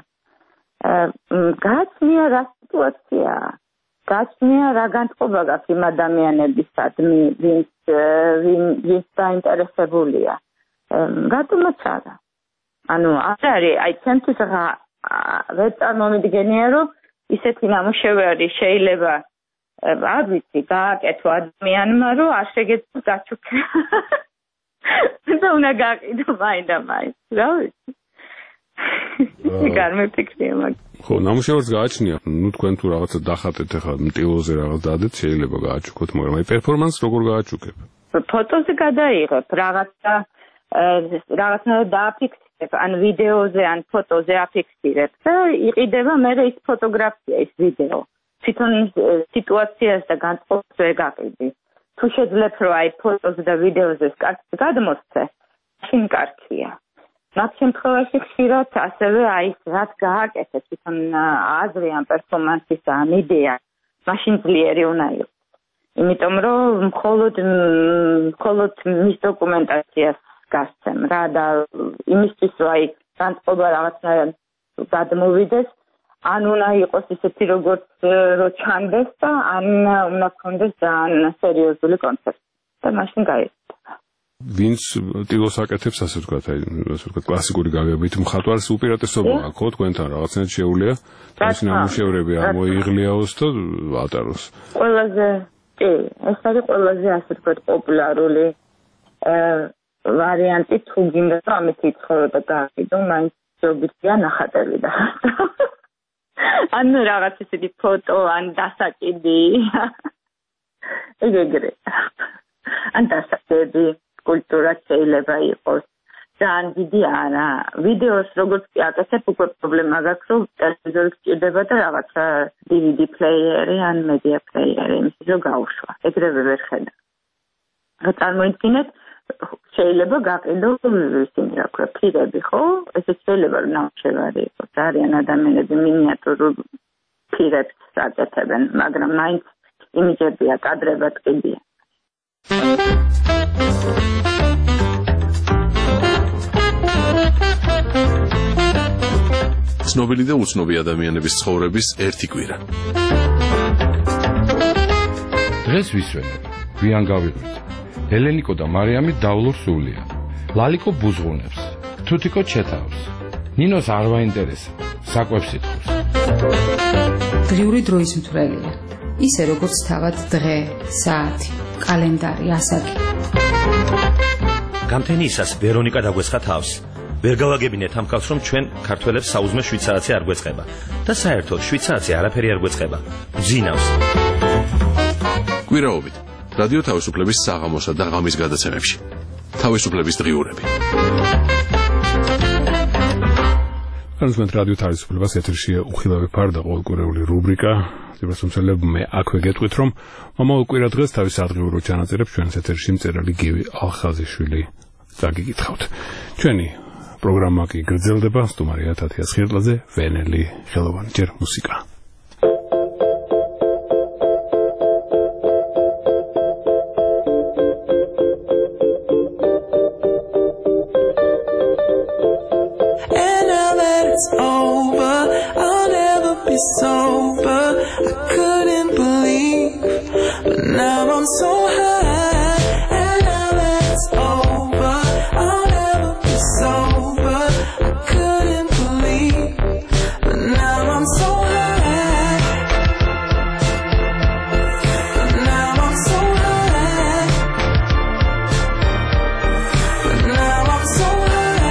გაჩნია რა სიტუაციაა. გაჩნია რა განწყობა გაქვს იმ ადამიანებისადმი, ვინც დაინტერესებულია. რატომაც არა. ანუ არ არის, აი ჩემთვის ვერ წარმომიდგენია, რომ ისეთი ნამუშევარი შეიძლება არ ვიცი, გააკეთო ადამიანმა, რომ არ შეგეძლოს გაჩუქება. და უნდა გაყიდო მაინდა-მაინც, რა ვიცი. გამიფიქრია მაგ. ხო, ნამუშევარს გააჩნია. ნუ თქვენ თუ რაღაცა დახატეთ ახლა მტილოზე რაღაც დადეთ, შეიძლება გააჩუქოთ, მაგრამ აი პერფორმანსს როგორ გააჩუქებ? ფოტოზე გადაიღებ, რაღაცა დააფიქსირებ, ან ვიდეოზე, ან ფოტოზე აფიქსირებ და იყიდება მერე ის ფოტოგრაფია, ის ვიდეო. თვითონ სიტუაციას და განწყობას ვერ გაყიდი. თუ შეძლებ რომ აი ფოტოზე და ვიდეოზე კარგად გადმოსცე, შინ კარგია. მათ შემთხვევაში ხშირად ასევე აი რაც გააკეთე თვითონ აზრი ან პერფორმანსის ან იდეა, მაშინ ძლიერი უნდა იყოს. იმიტომ რომ მხოლოდ მის დოკუმენტაციას გასცემ რა და იმისთვის რომ აი განწყობა რაღაცნაირად გადმოვიდეს, ან უნდა იყოს ისეთი როგორც რო ჩანდეს და ან უნდა გქონდეს ძალიან სერიოზული კონცეფცია და მაშინ გაიხსნა. ვინც ტილოს აკეთებს ასე ვთქვათ, აი ასე ვთქვათ კლასიკური გაგებით მხატვარს უპირატესობა აქვს თქვენთან რაღაცნაირად შეუძლია ეს ნამუშევრები ამოიღლიაოს და ატაროს. ყველაზე ეს არის ყველაზე ასე ვთქვათ პოპულარული ვარიანტი თუ გინდა რომ ამით იცხოვრო და გააკიდო, მაინც ჯობია ნახატები და ან რაღაც ისეთი ფოტო, ან დასაკიდი. ეგრე. ან დასაკიდი კულტურა შეიძლება იყოს. ძალიან დიდი არა. ვიდეოს როგორც კი აკეთებ, უკვე პრობლემა გაქვს, რომ ტელევიზორი გჭირდება და რაღაცა DVD პლეიერი ან მედია პლეიერი, იმისთვის რომ გაუშვა. ეგრევე ვერ ხედავ. წარმოიდგინეთ, შეიძლება გაყიდო ისინი რა ქვია ფირები, ხო? ესე შეიძლება რომ ნამუშევარი იყოს. არიან ადამიანები მინიატურულ ფირებს აკეთებენ, მაგრამ მაინც იმიჯებია, კადრებად კიდია. ცნობილი და უცნობი ადამიანების ცხოვრების ერთი კვირა. დღეს ვისვენებ, გვიან გავიღვიძე. ელენიკო და მარიამი დავლურ სულია. ლალიკო ბუზღუნებს, თუთიკო ჩეთავს. ნინოს არ ვაინტერესა, საკვებს ითხოვს. დღიური დროის მთვრელია. ისე როგორც თავად დღე, საათი, კალენდარი, ასაკი. გამთენიისას ვერონიკა დაგვესხა თავს. ვერ გავაგებინეთ ამ კაცს, რომ ჩვენ ქართველებს საუზმე 7 საათი არ გვეწყება და საერთოდ 7 საათი არაფერი არ გვეწყება. ბძინავს. კვირაობით რადიო თავისუფლების საღამოსა და ღამის გადაცემებში. თავისუფლების დღიურები. განსვენთ რადიო თავისუფლებას ეთერშია უხილავი ფარ და ყოველკვირეული რუბრიკა. ზებრასუმცელებ მე აქვე გეტყვით, რომ მომავალ კვირა დღეს თავის ადგილობრივ ჩანაწერებს ჩვენს ეთერში მწერალი გივი ალხაზიშვილი წაგიკითხავთ. ჩვენი პროგრამა კი გრძელდება, სტუმარია თათია სხირტლაძე, ვენელი ხელოვანი, ჯერ მუსიკა. It's over, I'll never be sober. I couldn't believe, but now I'm so high. And now that it's over, I'll never be sober. I couldn't believe, but now I'm so high. But now I'm so high. But now I'm so high.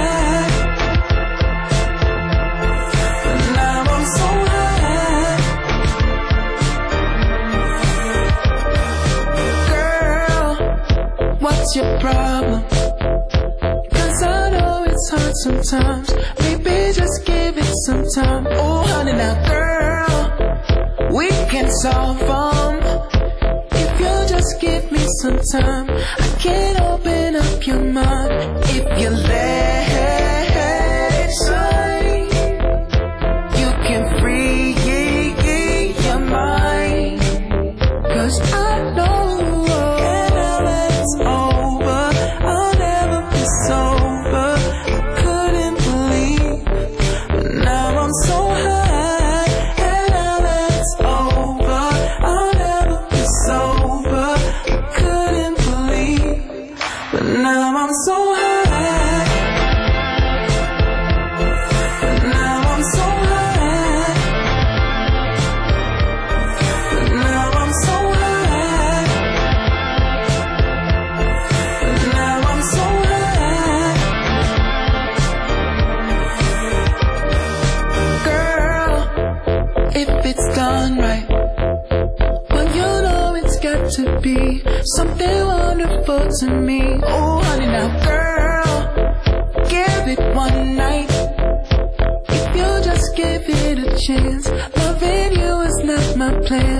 What's your problem? 'Cause I know it's hard sometimes. Maybe just give it some time. Oh honey now girl, we can solve them. If you just give me some time, I can open up your mind. If you let it shine, you can free your mind. 'Cause I know something wonderful to me. Oh honey now girl, give it one night. If you just give it a chance, loving you is not my plan.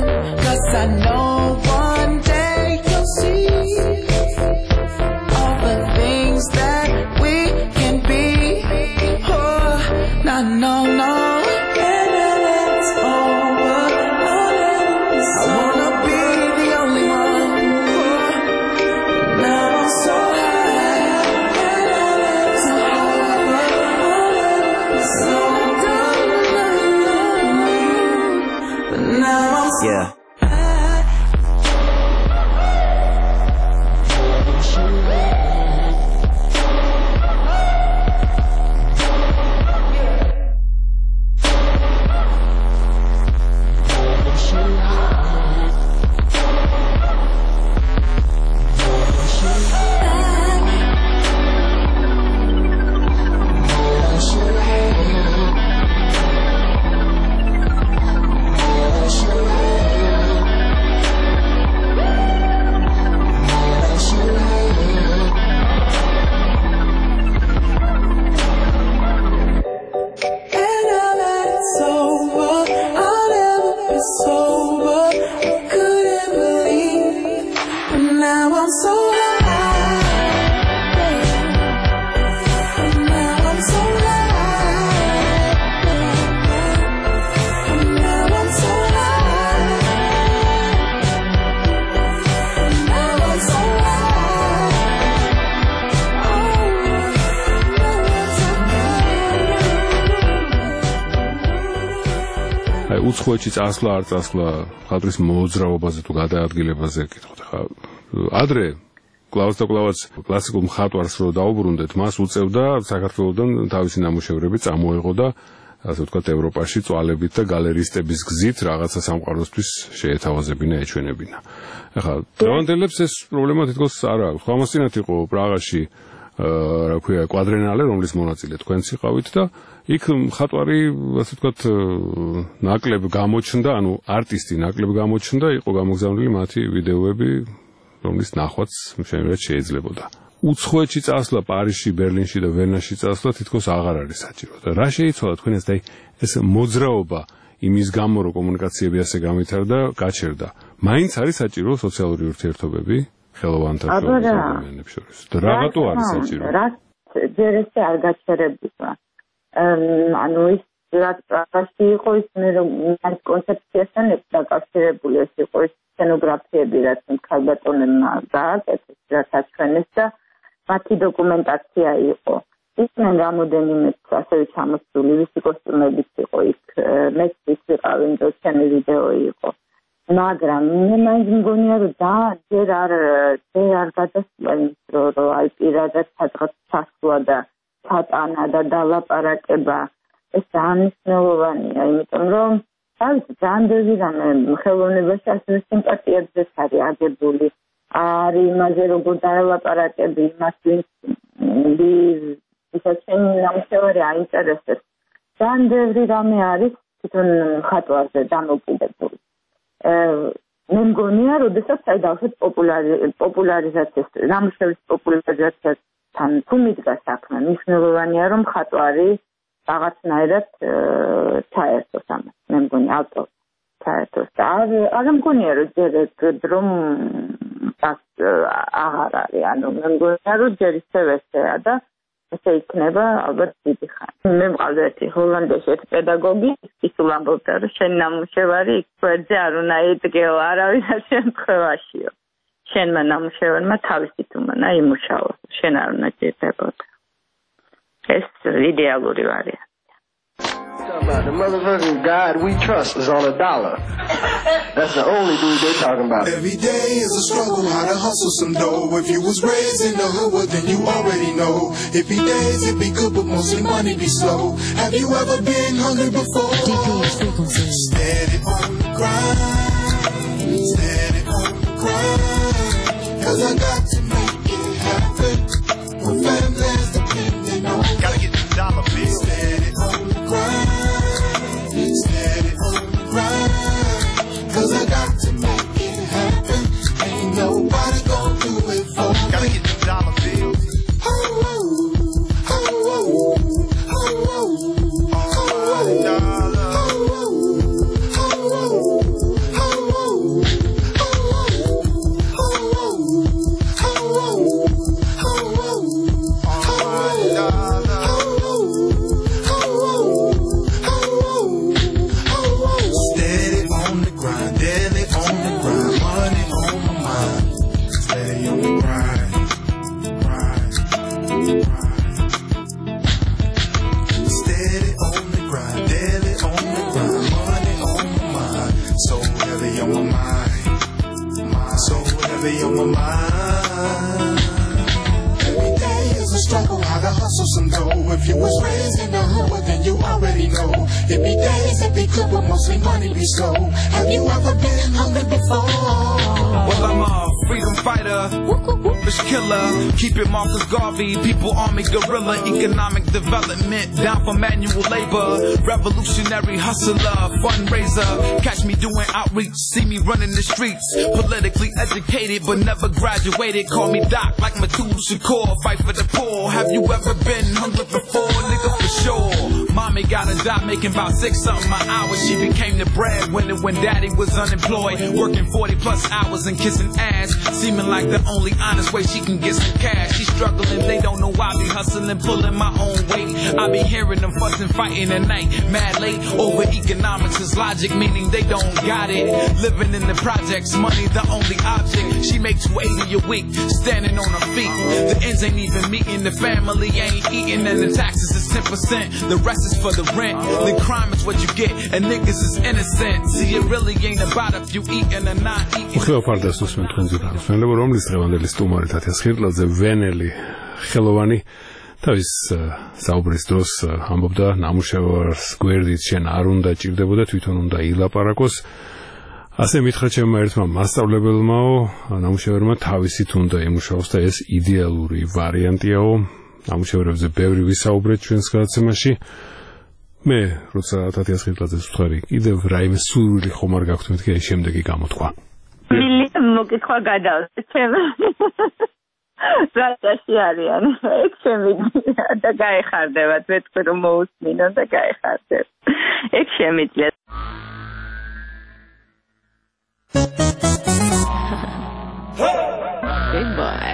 უცხოეთში წასვლა არ წასვლა ხალხის მოძრაობაზე თუ გადაადგილებაზე გითხოთ ხა ადრე კლავს და კლავაც კლასიკურ მხატვარს რო დაუბრუნდეთ მას უწევდა საქართველოსდან თავისი ნამუშევრები წამოეღო და ასე ვთქვათ ევროპაში წვალებით და გალერისტების გზით რაღაცა სამყაროსთვის შეეთავაზებინა ეჩვენებინა ახლა დღევანდელებს ეს პრობლემა თითქოს არ აქვს ხამასინათ იყო პრაღაში რა ქვია კვადრენალე რომლის მონაწილე თქვენც იყავით და იქ მხატვარი ასე ვთქვათ ნაკლებ გამოჩნდა ანუ არტისტი ნაკლებ გამოჩნდა იყო გამოგზავნილი მათი ვიდეოები რომლის ნახვაც შემიძლია შეიძლებოდა უცხოეთში წასვლა პარიზში ბერლინში და ვენაში წასვლა თითქოს აღარ არის საჭირო და რა შეიცვალა თქვენს და ეს მოძრაობა იმის გამო რომ კომუნიკაციები ასე გამვითარდა გაჩერდა მაინც არის საჭირო სოციალური ურთიერთობები ხელოვანთა შორის და რაღაცა არის საჭირო რა ჯერ ესე არ გაჩერებულა ანუ ის რატაში იყო ის მე რომ ამ კონცეფციასთან დაკავშირებული ეს იყო ის სცენოგრაფიები რაც ქალბატონებმა გააკეთეს რაც აჩვენეს და მათი დოკუმენტაცია იყო ისმენ რამოდენიმე ასევე ჩამოსული ვისი კოსტუმებიც იყო იქ მეც ვიყავი და ჩემი ვიდეო იყო მაგრამ მე მაინც მგონია რომ ჯერ არ გადასულა ის რომ აი პირადად სადღაც ჩასვლა და ჩატანა და დალაპარაკება ეს ამისნელოვანია იმიტომ რომ თავისი ძალიან ბევრი რამე ხელოვნებაში ასევე სიმპათიებზეც არის აგებული არის იმაზე როგორ დაელაპარაკები იმას ვინც ისაც ნამუშევარი აინტერესებს ძალიან ბევრი რამე არის თვითონ მხატვარზე დამოკიდებული მე მგონია როდესაც აი დავხეთ პოპულარიზაციას ნამუშევრის პოპულარიზაციასთან თუ მიდგა საქმე მნიშვნელოვანია რომ მხატვარი რაღაცნაირად ჩაერთოს ამას მე მგონი ავტორი ჩაერთოს და არ მგონია რომ ჯერ რომ აღარ არის ანუ მე მგონია რომ ჯერ ისევ ესეა და ესე იქნება ალბათ დიდი ხანი მე მყავდა ერთი ჰოლანდიაში ერთი პედაგოგი ის ულამბობდა რომ შენ ნამუშევარი იქ გვერდზე არ უნდა იდგეო არავის შემთხვევაშიო შენმა ნამუშევარმა თავისით უნდა იმუშაო შენ არ უნდა ჭირდებოდა ეს იდეალური ვარიანტია The motherfucking God we trust is on $1. That's the only dude they talking about. Every day is a struggle, how to hustle some dough. If you was raised in the hood, well, then you already know. It be days, it be good, but mostly money be slow. Have you ever been hungry before? Steady on the grind, steady on the grind. 'Cause I got to make it happen. My family's depending on. Gotta get the dollar bill. Steady on the grind. Steady on the grind, 'cause I got to make it happen. Ain't nobody gonna do it for me. Gotta get the dollar bills. Oh, oh, oh, oh, oh, oh, dollar. Oh, oh, Some dough. If you was raised in the hood, then you already know. It be days, it be good, but mostly money be slow. Have you ever been hungry before? Well, I'm a freedom fighter, fish killer, keep it Marcus Garvey, people army guerrilla, economic development, down for manual labor, revolutionary hustler, fundraiser, catch me doing outreach, see me running the streets, politically educated but never graduated, call me doc like Matul Shakur, fight for the poor. Have you ever been hungry before, nigga, for sure? Mommy got a job making about 6 something an hour, she became the breadwinner when daddy was unemployed, working 40 plus hours and kissing ass, seeming like the only honest way she can get some cash. She struggling, they don't know why I be hustling, pulling my own weight. I be hearing them fussing, fighting at night, mad late over economics is logic, meaning they don't got it. Living in the projects, money the only object. She make $280 a week, standing on her feet. The ends ain't even meeting, the family ain't eating, and the taxes is 10%. The rest is for the rent. Then crime is what you get, and niggas is innocent. See, it really ain't about if you eating or not eating. ხილო ფარდას უსმენთ თქვენზე განსვენებო, რომლის დღევანდელი სტუმარი თათია სხირტლაძე ვენელი ხელოვანი თავის საუბრის დროს ამბობდა ნამუშევარს გვერდით შენ არ უნდა ჭირდებოდა, თვითონ უნდა ილაპარაკოს. ასე მითხრა ჩემმა ერთმა მასწავლებელმაო, ნამუშევარმა თავისით უნდა ემუშაოს და ეს იდეალური ვარიანტიაო. ნამუშევრებზე ბევრი ვისაუბრეთ ჩვენს გადაცემაში. მე როცა თათია სხირტლაძეს ვთქვი, კიდევ რაიმე სურვილი ხომ არ გაქვთ მეთქი აი შემდეგი გამოთქვა. მოგიხვა გადავსე ჩემ რატაში არიან ეგ შემიძლია და გაეხარდებათ მე თქვენ რომ მოусმინო და გაეხარდებ ეგ შემიძლია Big boy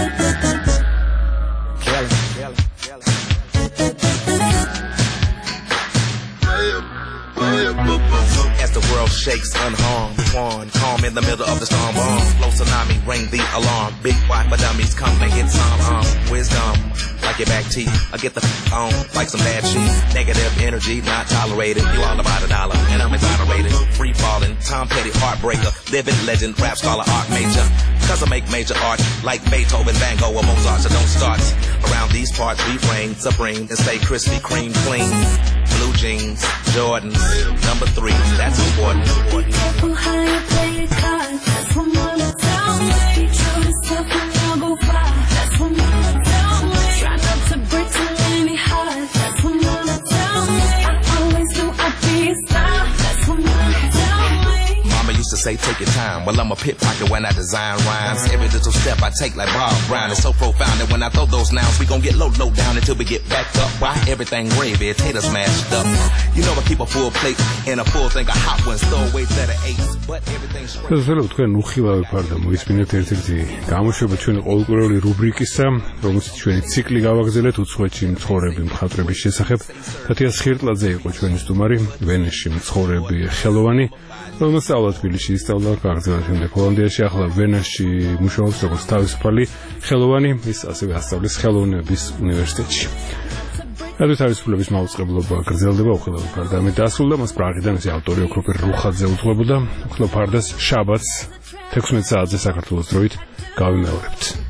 As the world shakes unharmed, one calm in the middle of the storm. Flow tsunami, ring the alarm. Big white for dummies, come and get some wisdom. Like your back teeth, I get the on like some bad shit. Negative energy, not tolerated. You all about $1, and I'm exonerated. Free falling, Tom Petty, heartbreaker, living legend, rap scholar, art major. Cause I make major art like Beethoven, Van Gogh, or Mozart. So don't start around these parts. We reign supreme and stay crispy, cream clean. Blue jeans, Jordans, number 3, that's important. Be careful how you play your cards. That's what mama tell me. Be true to yourself and you'll go far. That's what mama tell me. Try not to break too many hearts. That's what mama tell me. I always knew I'd be a star. That's what mama tell me. Mama used to say take your time. Well, I'm a pickpocket when I design rhymes. Every little step I take like Bob Brown is so profound that when I throw those nouns, we gon' get low down until we get backed up. Why everything gravy, taters mashed up. You know I keep a full plate and a full thing of hot ones, throwaways that are 8s, but everything's straight. θέλω თქვენ უხილავი ფარდა მოისმინეთ ერთ-ერთი გამოშვება ჩვენი ყოველკვირეული რუბრიკისა, რომელშიც ჩვენი ციკლი გავაგრძელეთ უცხოეთში მცხოვრები მხატვრების შესახებ. თათია სხირტლაძე იყო ჩვენი სტუმარი, ვენეში მცხოვრები ხელოვანი, რომელმაც სწავლა თბილისში ისწავლა, გაგრძელა შემდეგ ჰოლანდიაში, ახლა ვენაში მუშაობს როგორც თავისუფალი ხელოვანი, ის ასევე ასწავლის ხელოვნების უნივერსიტეტში. რადიო თავისუფლების მაუწყებლობა გრძელდება, უხილავი ფარდა ამით დასრულდა, მას პრაღიდან ის ავტორი ოქროპირ რუხაძე უძღვებოდა. უხილავ ფარდას შაბათს 16 საათზე საქართველოს დროით გავიმეორებთ.